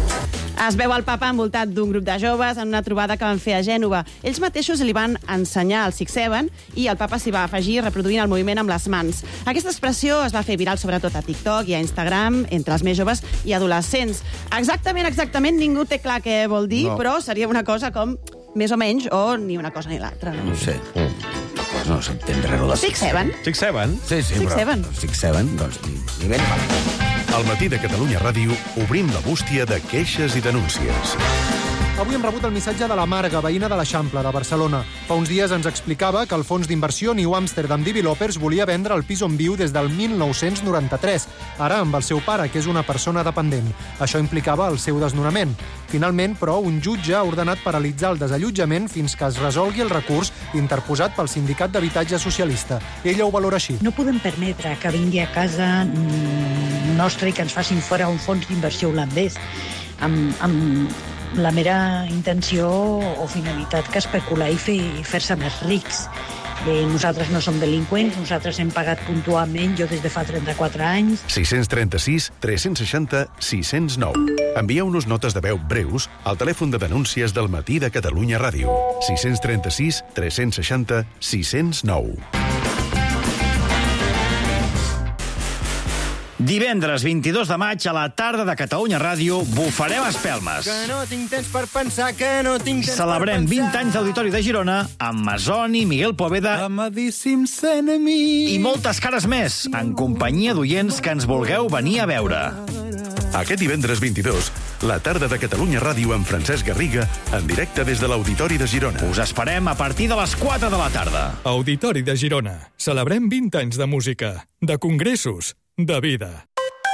Es veu el papa envoltat d'un grup de joves en una trobada que van fer a Gènova. Ells mateixos li van ensenyar el Six Seven i el papa s'hi va afegir reproduint el moviment amb les mans. Aquesta expressió es va fer viral sobretot a TikTok i a Instagram entre els més joves i adolescents. Exactament, exactament, ningú té clar què vol dir, no. Però seria una cosa com més o menys o ni una cosa ni l'altra. No, no sé. Mm. No s'entén res de Six Seven? Six Seven? Sí, sí, Six però Seven. Six Seven, doncs, ni, ni ben mal. Al matí de Catalunya Ràdio obrim la bústia de queixes i denúncies. Avui hem rebut el missatge de la Marga, veïna de l'Eixample, de Barcelona. Fa uns dies ens explicava que el fons d'inversió New Amsterdam Developers volia vendre el pis on viu des del mil nou-cents noranta-tres, ara amb el seu pare, que és una persona dependent. Això implicava el seu desnonament. Finalment, però, un jutge ha ordenat paralitzar el desallotjament fins que es resolgui el recurs interposat pel Sindicat d'Habitatge Socialista. Ella ho valora així. No podem permetre que vingui a casa nostra i que ens facin fora un fons d'inversió holandès amb, amb la mera intenció o finalitat que especular i fer, fer-se més rics. Eh, nosaltres no som delinqüents, nosaltres hem pagat puntualment, jo des de fa trenta-quatre anys. sis trenta-sis tres seixanta sis zero nou. Envieu-nos notes de veu breus al telèfon de denúncies del matí de Catalunya Ràdio. sis trenta-sis tres seixanta sis zero nou. Divendres vint-i-dos de maig a la tarda de Catalunya Ràdio bufarem espelmes. Que no tinc temps per pensar, que no tinc temps Celebrem per pensar. vint anys d'Auditori de Girona amb Masoni, Miguel Poveda Amadíssims enemics. i moltes cares més, en companyia d'oients que ens vulgueu venir a veure. Aquest divendres vint-i-dos, la tarda de Catalunya Ràdio amb Francesc Garriga, en directe des de l'Auditori de Girona. Us esperem a partir de les quatre de la tarda. Auditori de Girona. Celebrem vint anys de música, de congressos, de vida.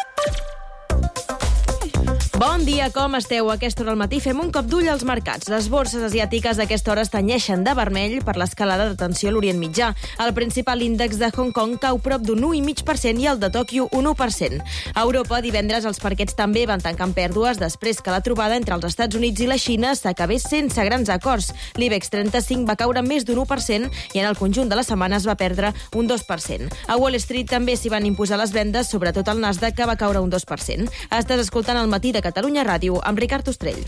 Bon dia, com esteu? A aquesta hora al matí fem un cop d'ull als mercats. Les borses asiàtiques a aquesta hora es tenyeixen de vermell per l'escalada de tensió a l'Orient Mitjà. El principal índex de Hong Kong cau prop d'un u coma cinc per cent i el de Tòquio un u per cent. A Europa, divendres, els parquets també van tancar en pèrdues després que la trobada entre els Estats Units i la Xina s'acabés sense grans acords. L'IBEX trenta-cinc va caure més d'un u per cent i en el conjunt de la setmana es va perdre un dos per cent. A Wall Street també s'hi van imposar les vendes, sobretot el Nasdaq, que va caure un dos per cent. Estàs escoltant el matí de Catalunya Ràdio amb Ricard Ostrell.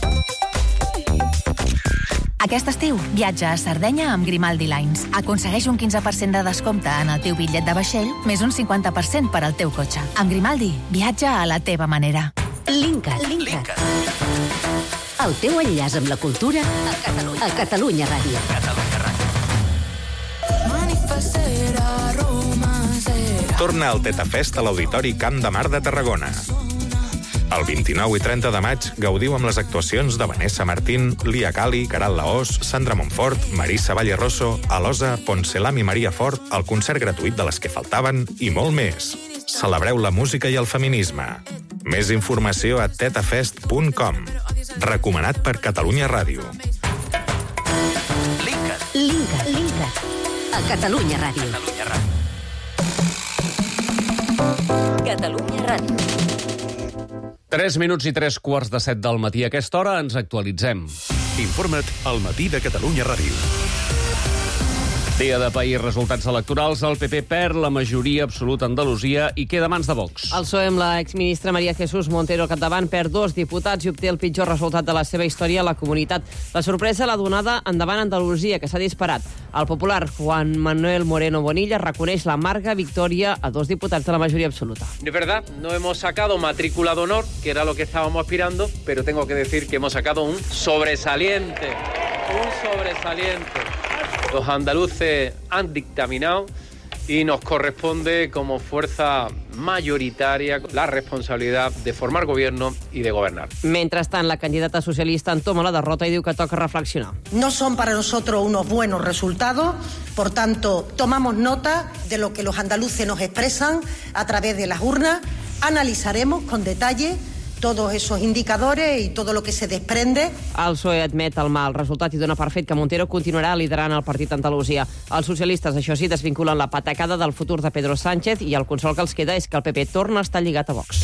Aquest estiu, viatja a Sardenya amb Grimaldi Lines. Aconsegueix un quinze per cent de descompte en el teu bitllet de vaixell, més un cinquanta per cent per al teu cotxe. Amb Grimaldi, viatja a la teva manera. Linkat. Linkat. El teu enllaç amb la cultura a Catalunya, a Catalunya Ràdio. Torna al Teta Fest a l'Auditori Camp de Mar de Tarragona. El vint-i-nou i trenta de maig gaudiu amb les actuacions de Vanessa Martín, Lia Cali, Caral Laós, Sandra Montfort, Marisa Valleroso, Alosa, Poncelam i Maria Fort, el concert gratuït de Les que faltaven i molt més. Celebreu la música i el feminisme. Més informació a tetafest punt com. Recomanat per Catalunya Ràdio. Linkat. Linkat. Linkat. A Catalunya Ràdio. Catalunya Ràdio. Tres minuts i tres quarts de set del matí. A aquesta hora ens actualitzem. Informa't al matí de Catalunya Ràdio. Dia de país, resultats electorals. El P P perd la majoria absoluta a Andalusia i queda a mans de Vox. El P S O E amb l'exministra María Jesús Montero al capdavant perd dos diputats i obté el pitjor resultat de la seva història a la comunitat. La sorpresa l'ha donada endavant Andalusia, que s'ha disparat. El popular Juan Manuel Moreno Bonilla reconeix l'amarga victòria a dos diputats de la majoria absoluta. Es verdad, no hemos sacado matrícula de honor, que era lo que estábamos aspirando, pero tengo que decir que hemos sacado un sobresaliente. Un sobresaliente. Los andaluces han dictaminado y nos corresponde como fuerza mayoritaria la responsabilidad de formar gobierno y de gobernar. Mentrestant, la candidata socialista entoma la derrota i diu que toca reflexionar. No son para nosotros unos buenos resultados, por tanto, tomamos nota de lo que los andaluces nos expresan a través de las urnas, analizaremos con detalle todos esos indicadores y todo lo que se desprende. El P S O E admet el mal resultat i dona per fet que Montero continuarà liderant el partit a Andalusia. Els socialistes, això sí, desvinculen la patacada del futur de Pedro Sánchez i el consol que els queda és que el P P torna a estar lligat a Vox.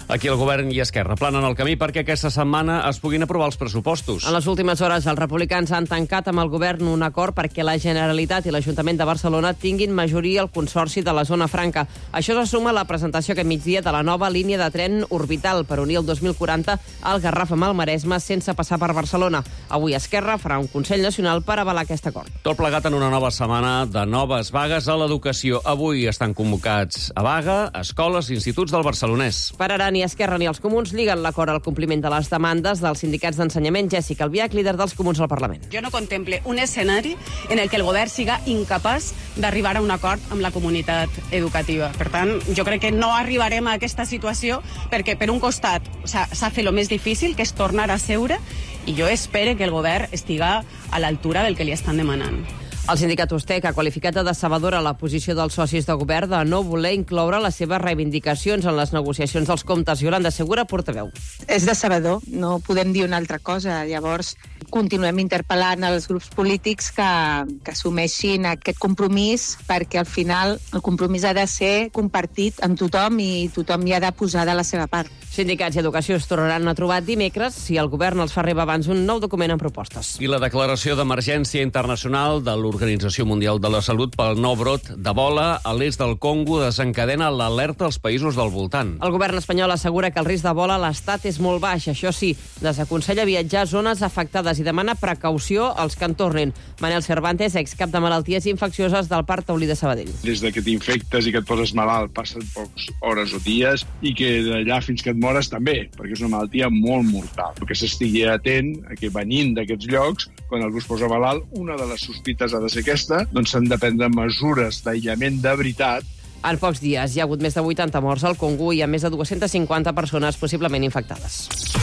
Aquí el govern i Esquerra planen el camí perquè aquesta setmana es puguin aprovar els pressupostos. En les últimes hores, els republicans han tancat amb el govern un acord perquè la Generalitat i l'Ajuntament de Barcelona tinguin majoria al Consorci de la Zona Franca. Això se suma a la presentació aquest migdia de la nova línia de tren orbital per unir el dos mil quaranta al Garraf amb el Maresme sense passar per Barcelona. Avui Esquerra farà un Consell Nacional per avalar aquest acord. Tot plegat en una nova setmana de noves vagues a l'educació. Avui estan convocats a vaga escoles i instituts del barcelonès. Per ara, ni Esquerra ni els Comuns liguen l'acord al compliment de les demandes dels sindicats d'ensenyament. Jessica Albiach, líder dels Comuns al Parlament. Jo no contemple un escenari en el que el govern siga incapaç d'arribar a un acord amb la comunitat educativa. Per tant, jo crec que no arribarem a aquesta situació perquè, per un costat, s'ha fet el més difícil, que és tornar a seure, i jo espero que el govern estiga a l'altura del que li estan demanant. El sindicat Ustec ha qualificat de decebedora la posició dels socis de govern de no voler incloure les seves reivindicacions en les negociacions dels comptes. Yolanda Segura, portaveu. És decebedor, no podem dir una altra cosa. Llavors, continuem interpel·lant els grups polítics que, que assumeixin aquest compromís, perquè al final el compromís ha de ser compartit amb tothom i tothom hi ha de posar de la seva part. Sindicats i Educació es tornaran a trobar dimecres si el govern els fa arribar abans un nou document amb propostes. I la declaració d'emergència internacional de l'Organització Mundial de la Salut pel nou brot d'Ebola a l'est del Congo desencadena l'alerta als països del voltant. El govern espanyol assegura que el risc d'Ebola a l'estat és molt baix. Això sí, desaconsella viatjar a zones afectades i demana precaució als que en tornin. Manel Cervantes, excap de malalties infeccioses del Parc Taulí de Sabadell. Des de que t'infectes i que et poses malalt passen poques hores o dies i que d'allà fins que et mores també, perquè és una malaltia molt mortal. Que s'estigui atent a que venint d'aquests llocs, quan algú es posa malalt, una de les sospites ha de ser aquesta, doncs s'han de prendre mesures d'aïllament de veritat. En pocs dies hi ha hagut més de vuitanta morts al Congo i hi ha més de dues-centes cinquanta persones possiblement infectades.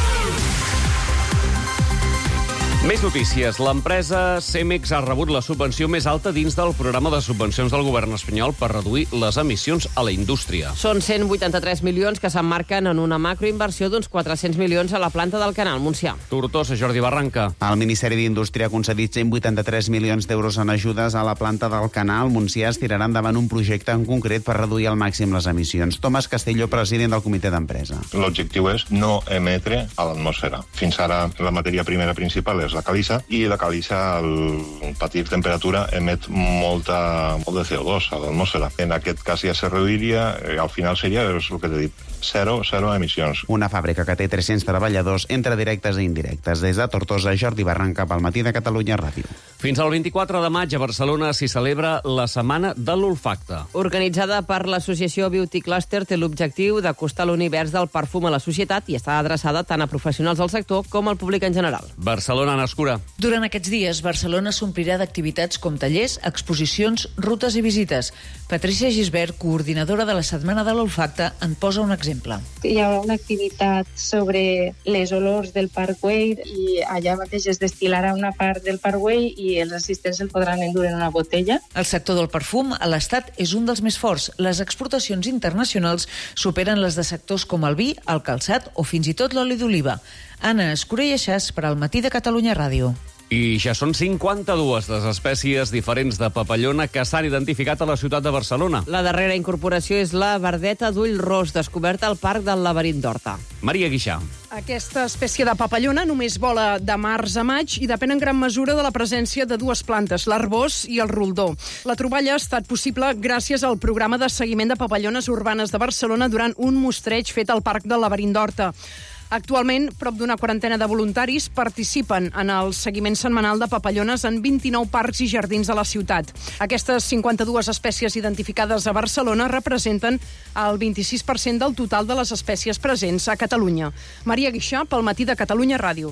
Més notícies. L'empresa Cemex ha rebut la subvenció més alta dins del programa de subvencions del govern espanyol per reduir les emissions a la indústria. Són cent vuitanta-tres milions que s'emmarquen en una macroinversió d'uns quatre-cents milions a la planta del Canal Montsià. Tortosa, Jordi Barranca. El Ministeri d'Indústria ha concedit cent vuitanta-tres milions d'euros en ajudes a la planta del Canal Montsià. Es tirarà endavant un projecte en concret per reduir al màxim les emissions. Tomàs Castelló, president del comitè d'empresa. L'objectiu és no emetre a l'atmosfera. Fins ara la matèria primera principal és la calissa, i la calissa, al patir temperatura, emet molta, molt de C O dos a l'atmosfera. En aquest cas ja se reduiria, al final seria, és el que t'he dit, zero, zero emissions. Una fàbrica que té tres-cents treballadors entre directes i indirectes. Des de Tortosa, Jordi Barranca, pel Matí de Catalunya Ràdio. Fins al vint-i-quatre de maig a Barcelona s'hi celebra la Setmana de l'Olfacte. Organitzada per l'associació Beauty Cluster, té l'objectiu d'acostar l'univers del perfum a la societat i està adreçada tant a professionals del sector com al públic en general. Barcelona, Nascura. Durant aquests dies, Barcelona s'omplirà d'activitats com tallers, exposicions, rutes i visites. Patricia Gisbert, coordinadora de la Setmana de l'Olfacte, en posa un exemple. Hi haurà una activitat sobre les olors del Parkway i allà mateix es destil·larà una part del Parkway i els assistents el podran endur en una botella. El sector del perfum a l'Estat és un dels més forts. Les exportacions internacionals superen les de sectors com el vi, el calçat o fins i tot l'oli d'oliva. Anna Escurell-Aixàs per al Matí de Catalunya Ràdio. I ja són cinquanta-dues les espècies diferents de papallona que s'han identificat a la ciutat de Barcelona. La darrera incorporació és la verdeta d'ull ros, descoberta al Parc del Laberint d'Horta. Maria Guixà. Aquesta espècie de papallona només vola de març a maig i depèn en gran mesura de la presència de dues plantes, l'arbós i el roldó. La troballa ha estat possible gràcies al programa de seguiment de papallones urbanes de Barcelona durant un mostreig fet al Parc del Laberint d'Horta. Actualment, prop d'una quarantena de voluntaris participen en el seguiment setmanal de papallones en vint-i-nou parcs i jardins de la ciutat. Aquestes cinquanta-dues espècies identificades a Barcelona representen el vint-i-sis per cent del total de les espècies presents a Catalunya. Maria Guixà, pel Matí de Catalunya Ràdio.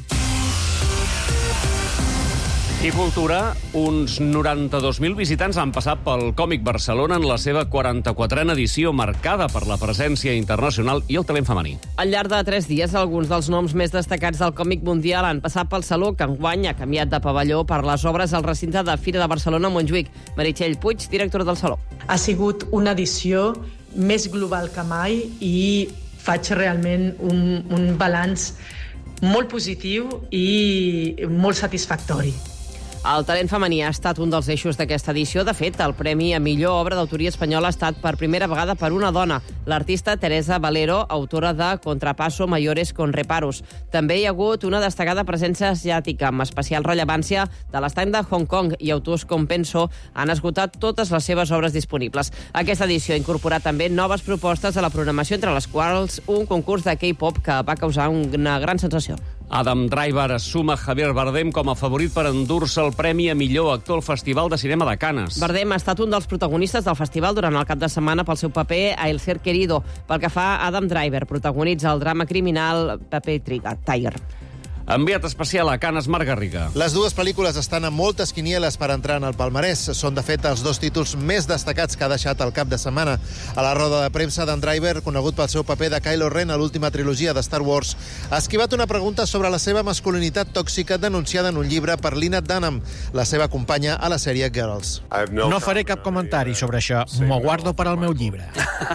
I cultura, uns noranta-dos mil visitants han passat pel Còmic Barcelona en la seva quaranta-quatrena edició, marcada per la presència internacional i el talent femení. Al llarg de tres dies, alguns dels noms més destacats del còmic mundial han passat pel Saló, que enguany ha canviat de pavelló per les obres al recinte de Fira de Barcelona a Montjuïc. Meritxell Puig, directora del Saló. Ha sigut una edició més global que mai i faig realment un, un balanç molt positiu i molt satisfactori. El talent femení ha estat un dels eixos d'aquesta edició. De fet, el premi a millor obra d'autoria espanyola ha estat per primera vegada per una dona, l'artista Teresa Valero, autora de Contrapasso mayores con reparos. També hi ha hagut una destacada presència asiàtica, amb especial rellevància de l'estany de Hong Kong, i autors com Penso han esgotat totes les seves obres disponibles. Aquesta edició ha incorporat també noves propostes a la programació, entre les quals un concurs de K-pop que va causar una gran sensació. Adam Driver suma Javier Bardem com a favorit per endur-se el premi a millor actor al Festival de Cinema de Canes. Bardem ha estat un dels protagonistes del festival durant el cap de setmana pel seu paper a El ser querido. Pel que fa a Adam Driver, protagonitza el drama criminal Paper Tiger. Enviat especial a Canes, Marc Garriga. Les dues pel·lícules estan a moltes quinieles per entrar en el palmarès. Són, de fet, els dos títols més destacats que ha deixat el cap de setmana. A la roda de premsa, Dan Driver, conegut pel seu paper de Kylo Ren a l'última trilogia de Star Wars, ha esquivat una pregunta sobre la seva masculinitat tòxica denunciada en un llibre per Lena Dunham, la seva companya a la sèrie Girls. No faré cap comentari sobre això. M'ho guardo per al meu llibre.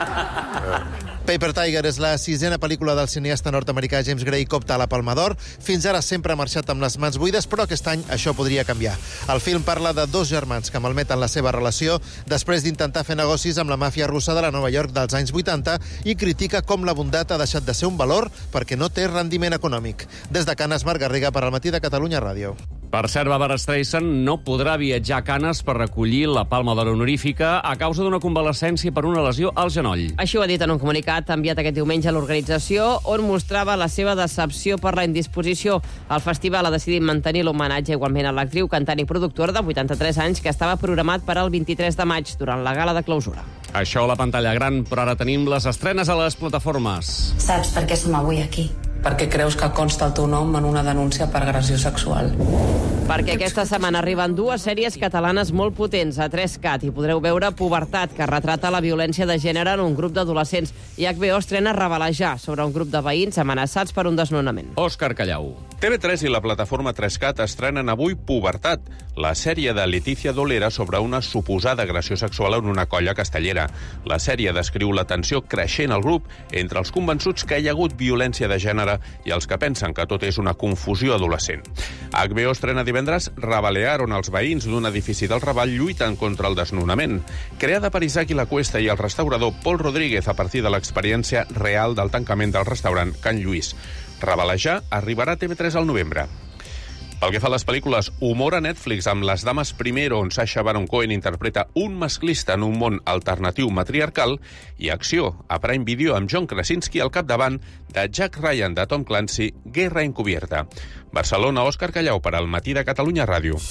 Paper Tiger és la sisena pel·lícula del cineasta nord-americà James Gray que opta a la Palma d'Or. Fins ara sempre ha marxat amb les mans buides, però aquest any això podria canviar. El film parla de dos germans que malmeten la seva relació després d'intentar fer negocis amb la màfia russa de la Nova York dels anys vuitanta i critica com la bondat ha deixat de ser un valor perquè no té rendiment econòmic. Des de Canes, Marc Garriga, per al Matí de Catalunya Ràdio. Per cert, Barbara Streisand no podrà viatjar a Canes per recollir la Palma d'Or honorífica a causa d'una convalescència per una lesió al genoll. Així ho ha dit en un comunicat enviat aquest diumenge a l'organització, on mostrava la seva decepció per la indisposició. El festival ha decidit mantenir l'homenatge igualment a l'actriu, cantant i productora de vuitanta-tres anys que estava programat per al vint-i-tres de maig, durant la gala de clausura. Això a la pantalla gran, però ara tenim les estrenes a les plataformes. Saps per què som avui aquí? Perquè creus que consta el teu nom en una denúncia per agressió sexual. Perquè aquesta setmana arriben dues sèries catalanes molt potents a tres cat i podreu veure Pubertat, que retrata la violència de gènere en un grup d'adolescents, i H B O estrena Rebelejar, sobre un grup de veïns amenaçats per un desnonament. Òscar Callau. T V tres i la plataforma tres cat estrenen avui Pubertat, la sèrie de Letícia Dolera sobre una suposada agressió sexual en una colla castellera. La sèrie descriu la tensió creixent al grup entre els convençuts que hi ha hagut violència de gènere i els que pensen que tot és una confusió adolescent. H B O estrena divendres Rebelejar, on els veïns d'un edifici del Raval lluiten contra el desnonament. Creada per Isaac i la Cuesta i el restaurador Pol Rodríguez a partir de l'experiència real del tancament del restaurant Can Lluís. Rebelejar arribarà a T V tres al novembre. Pel que fa a les pel·lícules, humor a Netflix amb Les dames primero, on Sacha Baron Cohen interpreta un masclista en un món alternatiu matriarcal, i acció a Prime Video amb John Krasinski al capdavant de Jack Ryan de Tom Clancy, Guerra encubierta. Barcelona, Òscar Callau, per al Matí de Catalunya Ràdio.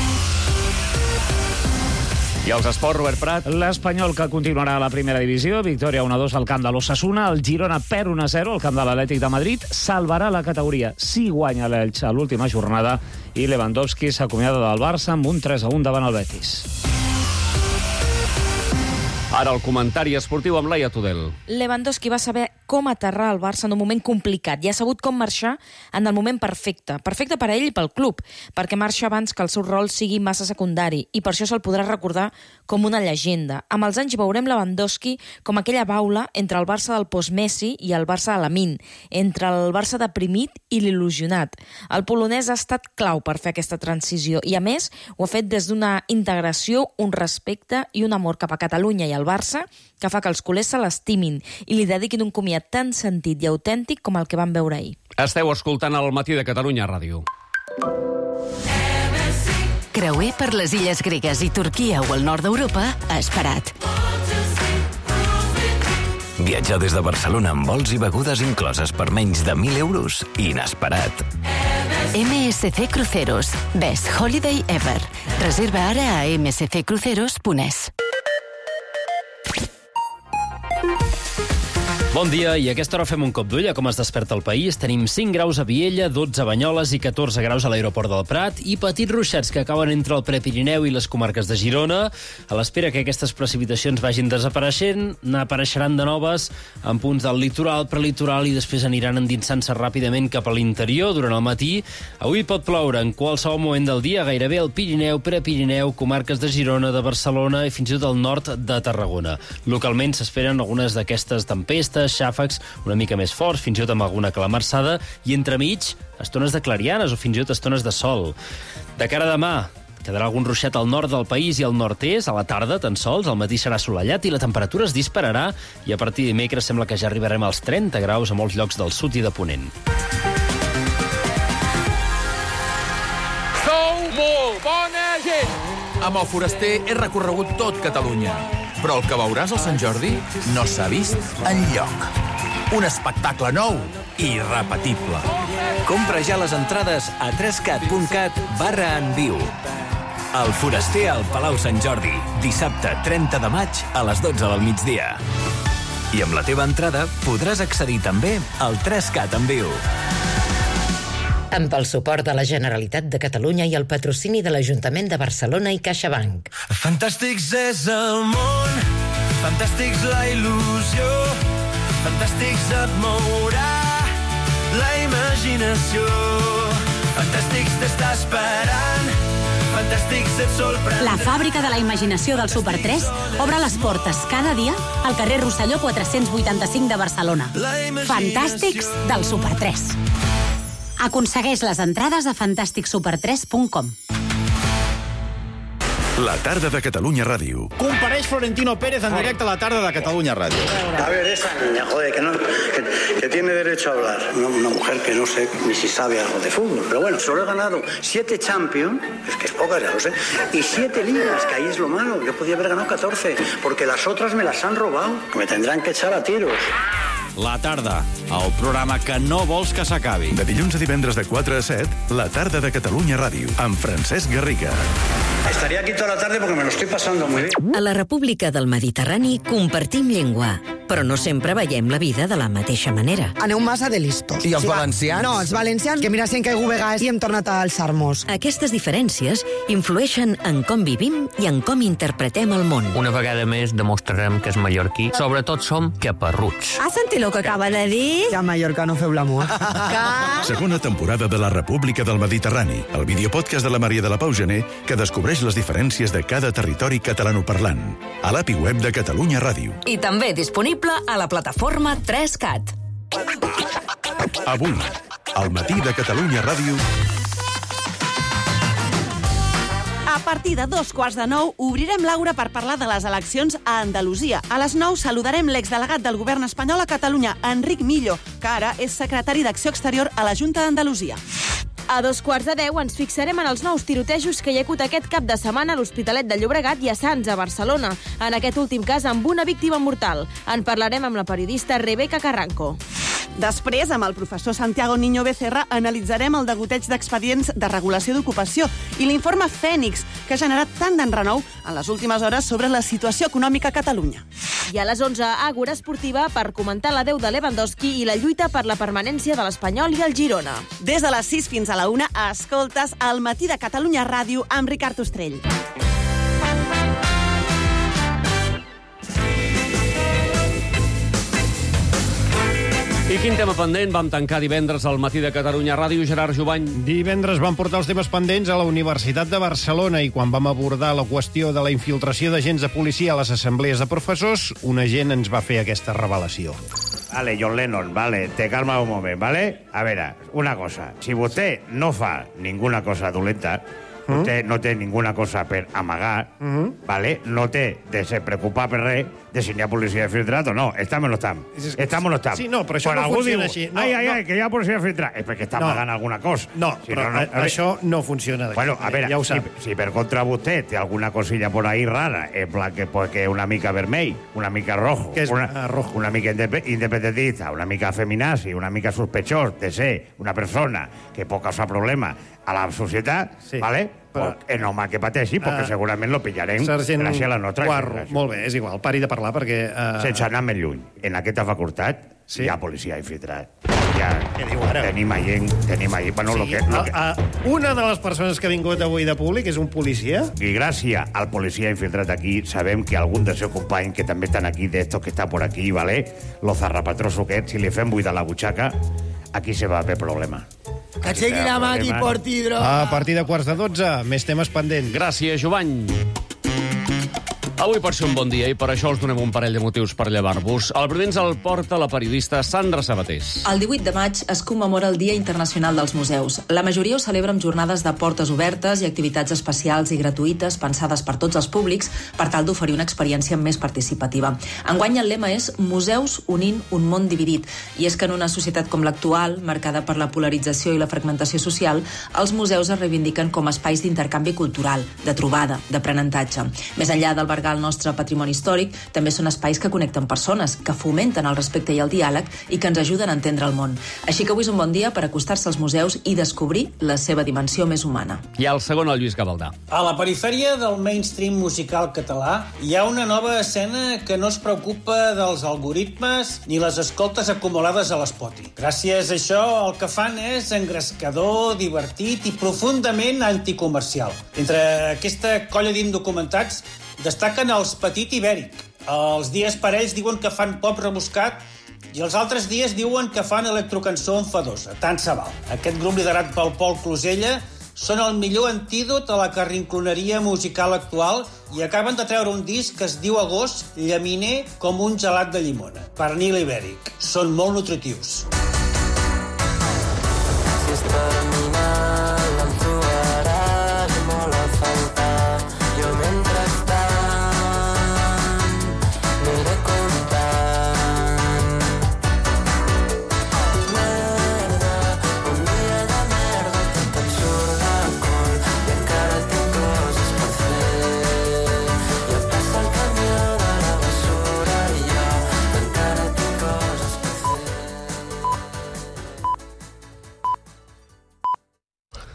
I els esports, Robert Prat. L'Espanyol, que continuarà a la primera divisió, victòria un a dos al camp de l'Osasuna, el Girona perd un a zero al camp de l'Atlètic de Madrid, salvarà la categoria si guanya l'Elx a l'última jornada, i Lewandowski s'acomiada del Barça amb un tres a un davant el Betis. Ara el comentari esportiu amb Laia Tudel. Lewandowski va saber com aterrar el Barça en un moment complicat i ha sabut com marxar en el moment perfecte. Perfecte per a ell i pel club, perquè marxa abans que el seu rol sigui massa secundari i per això se'l podrà recordar com una llegenda. Amb els anys veurem Lewandowski com aquella baula entre el Barça del post-Messi i el Barça de Lamin, entre el Barça deprimit i l'il·lusionat. El polonès ha estat clau per fer aquesta transició i, a més, ho ha fet des d'una integració, un respecte i un amor cap a Catalunya i al Barça, que fa que els culers se l'estimin i li dediquin un comiat tan sentit i autèntic com el que van veure ahir. Esteu escoltant el Matí de Catalunya Ràdio. Creuer per les illes gregues i Turquia o el nord d'Europa a Esperat. Viatjar des de Barcelona amb vols i begudes incloses per menys de mil euros, inesperat. M S C Cruceros. Best Holiday Ever. Reserva ara a m s c cruceros punt e s. Bon dia, i a aquesta hora fem un cop d'ull a com es desperta el país. Tenim cinc graus a Viella, dotze a Banyoles i catorze graus a l'aeroport del Prat i petits ruixats que acaben entre el Prepirineu i les comarques de Girona. A l'espera que aquestes precipitacions vagin desapareixent, n'apareixeran de noves en punts del litoral, prelitoral i després aniran endinsant-se ràpidament cap a l'interior durant el matí. Avui pot ploure en qualsevol moment del dia, gairebé al Pirineu, Prepirineu, comarques de Girona, de Barcelona i fins i tot al nord de Tarragona. Localment s'esperen algunes d'aquestes tempestes, xàfecs una mica més forts, fins i tot amb alguna calamarsada, i entremig estones de clarianes o fins i tot estones de sol. De cara a demà, Quedarà algun ruixat al nord del país i al nord-est, a la tarda, tan sols, al matí serà assolellat i la temperatura es dispararà i a partir de dimecres sembla que ja arribarem als trenta graus a molts llocs del sud i de Ponent. Sou molt bona gent! Amb el Foraster he recorregut tot Catalunya, però el que veuràs al Sant Jordi no s'ha vist enlloc. Un espectacle nou i irrepetible. Compra ja les entrades a trescat punt cat barra en viu. El Foraster al Palau Sant Jordi, dissabte trenta de maig a les dotze del migdia. I amb la teva entrada podràs accedir també al trescat en viu. Amb el suport de la Generalitat de Catalunya i el patrocini de l'Ajuntament de Barcelona i CaixaBank. Fantàstics és el món, fantàstics la il·lusió, fantàstics et mourà la imaginació. Fantàstics t'està esperant, fantàstics et sorprendrà. La fàbrica de la imaginació del Super tres obre les portes cada dia al carrer Rosselló quatre-cents vuitanta-cinc de Barcelona. Fantàstics del Super tres. Aconsegueix les entrades a fantàstic super tres punt com. La tarda de Catalunya Ràdio. Compareix Florentino Pérez en directe a la tarda de Catalunya Ràdio. A ver, esa niña, joder, que, no, que, que tiene derecho a hablar. Una, una mujer que no sé ni si sabe algo de fútbol. Pero bueno, solo he ganado siete Champions, es que es pocas, ya lo sé, y siete ligas, que ahí es lo malo. Yo podía haber ganado catorce, porque las otras me las han robado. Que me tendrán que echar a tiros. La tarda, el programa que no vols que s'acabi. De dilluns a divendres de quatre a set, la tarda de Catalunya Ràdio, amb Francesc Garriga. Estaría aquí toda la tarde porque me lo estoy pasando muy bien. A la República del Mediterrani compartim llengua, però no sempre veiem la vida de la mateixa manera. Aneu massa de listos. I els sí, valencians? No, els valencians, que mira si hem caigut vegades i hem tornat a alçar-nos. Aquestes diferències influeixen en com vivim i en com interpretem el món. Una vegada més demostrarem que és mallorquí. Sobretot som caparruts. Has sentit el que acaba de dir? Ja a Mallorca no feu l'amor. Segona temporada de la República del Mediterrani, el videopodcast de la Maria de la Pau Gené, que descobreix les diferències de cada territori catalanoparlant. A l'A P I web de Catalunya Ràdio. I també disponible a la plataforma tres cat. Avui, al matí de Catalunya Ràdio... A partir de dos quarts de nou obrirem l'aura per parlar de les eleccions a Andalusia. A les nou saludarem l'exdelegat del govern espanyol a Catalunya, Enric Millo, que ara és secretari d'Acció Exterior a la Junta d'Andalusia. A dos quarts de deu ens fixarem en els nous tirotejos que hi ha hagut aquest cap de setmana a l'Hospitalet de Llobregat i a Sants, a Barcelona. En aquest últim cas, amb una víctima mortal. En parlarem amb la periodista Rebeca Carranco. Després, amb el professor Santiago Niño Becerra, analitzarem el degoteig d'expedients de regulació d'ocupació i l'informe Fènix, que ha generat tant d'enrenou en les últimes hores sobre la situació econòmica a Catalunya. I a les onze, Àgora Esportiva per comentar l'adeu de Lewandowski i la lluita per la permanència de l'Espanyol i el Girona. Des de les sis fins a la una, escoltes El matí de Catalunya Ràdio amb Ricard Ostrell. I quin tema pendent vam tancar divendres al matí de Catalunya Ràdio, Gerard Jubany? Divendres vam portar els temes pendents a la Universitat de Barcelona i quan vam abordar la qüestió de la infiltració d'agents de policia a les assemblees de professors, un agent ens va fer aquesta revelació. Vale, John Lennon, vale, te calma un moment, vale? A veure, una cosa, si vostè no fa ninguna cosa dolenta, Mm. vostè no té ninguna cosa per amagar, Mm. vale? No té de ser preocupat per res de si n'hi ha policia infiltrat o no. Estam o no estam? Estam o no estam? Sí, no, però això Quan no algú funciona diu, així. No, ai, ai, no. ai, que hi ha policia infiltrat, és perquè està No. amagant alguna cosa. No, Si però no, no, a- això no funciona. Bueno, a veure, ja ho si, sap. si per contra vostè té alguna cosilla por ahí rara, en plan que, pues, que una mica vermell, una mica rojo, Què és, una, ah, rojo? una mica indep independentista, una mica feminazi, una mica sospechós de ser una persona que pot causar problema a la societat, Sí, ¿vale? però- Pues és normal que pateixi, perquè Ah, segurament lo pillarem Sergent gràcies a la nostra... Guarro, molt bé, és igual, pari de parlar perquè... Uh... Sense anar més lluny, en aquesta facultat Sí? hi ha policia infiltrat. Ja Què diu ara? tenim gent, tenim gent... Bueno, Sí, lo que, lo que... a, a, una de les persones que ha vingut avui de públic és un policia? I gràcies al policia infiltrat aquí, sabem que algun dels seus companys que també estan aquí, d'estos que estan por aquí, ¿vale? Los zarrapatrosos aquests, si li fem buidar la butxaca, aquí se va a haver problema. Que aixequi la mà qui porti droga. A partir de quarts de dotze, més temes pendents. Gràcies, Jovany. Avui pot ser un bon dia i per això us donem un parell de motius per llevar-vos. El primer ens el porta la periodista Sandra Sabatés. El divuit de maig es commemora el Dia Internacional dels Museus. La majoria ho celebra amb jornades de portes obertes i activitats especials i gratuïtes pensades per tots els públics per tal d'oferir una experiència més participativa. Enguany el lema és Museus unint un món dividit. I és que en una societat com l'actual, marcada per la polarització i la fragmentació social, els museus es reivindiquen com espais d'intercanvi cultural, de trobada, d'aprenentatge. Més enllà d'albergar el nostre patrimoni històric, també són espais que connecten persones, que fomenten el respecte i el diàleg i que ens ajuden a entendre el món. Així que avui és un bon dia per acostar-se als museus i descobrir la seva dimensió més humana. I el segon, el Lluís Gavaldà. A la perifèria del mainstream musical català hi ha una nova escena que no es preocupa dels algoritmes ni les escoltes acumulades a l'Spotify. Gràcies a això, el que fan és engrescador, divertit i profundament anticomercial. Entre aquesta colla d'indocumentats destaquen els Petit Ibèric. Els dies per ells diuen que fan pop rebuscat i els altres dies diuen que fan electrocançó enfadosa. Tant se val. Aquest grup liderat pel Pol Closella són el millor antídot a la carrincloneria musical actual i acaben de treure un disc que es diu Agost, llaminer com un gelat de llimona. Pernil ibèric. Són molt nutritius.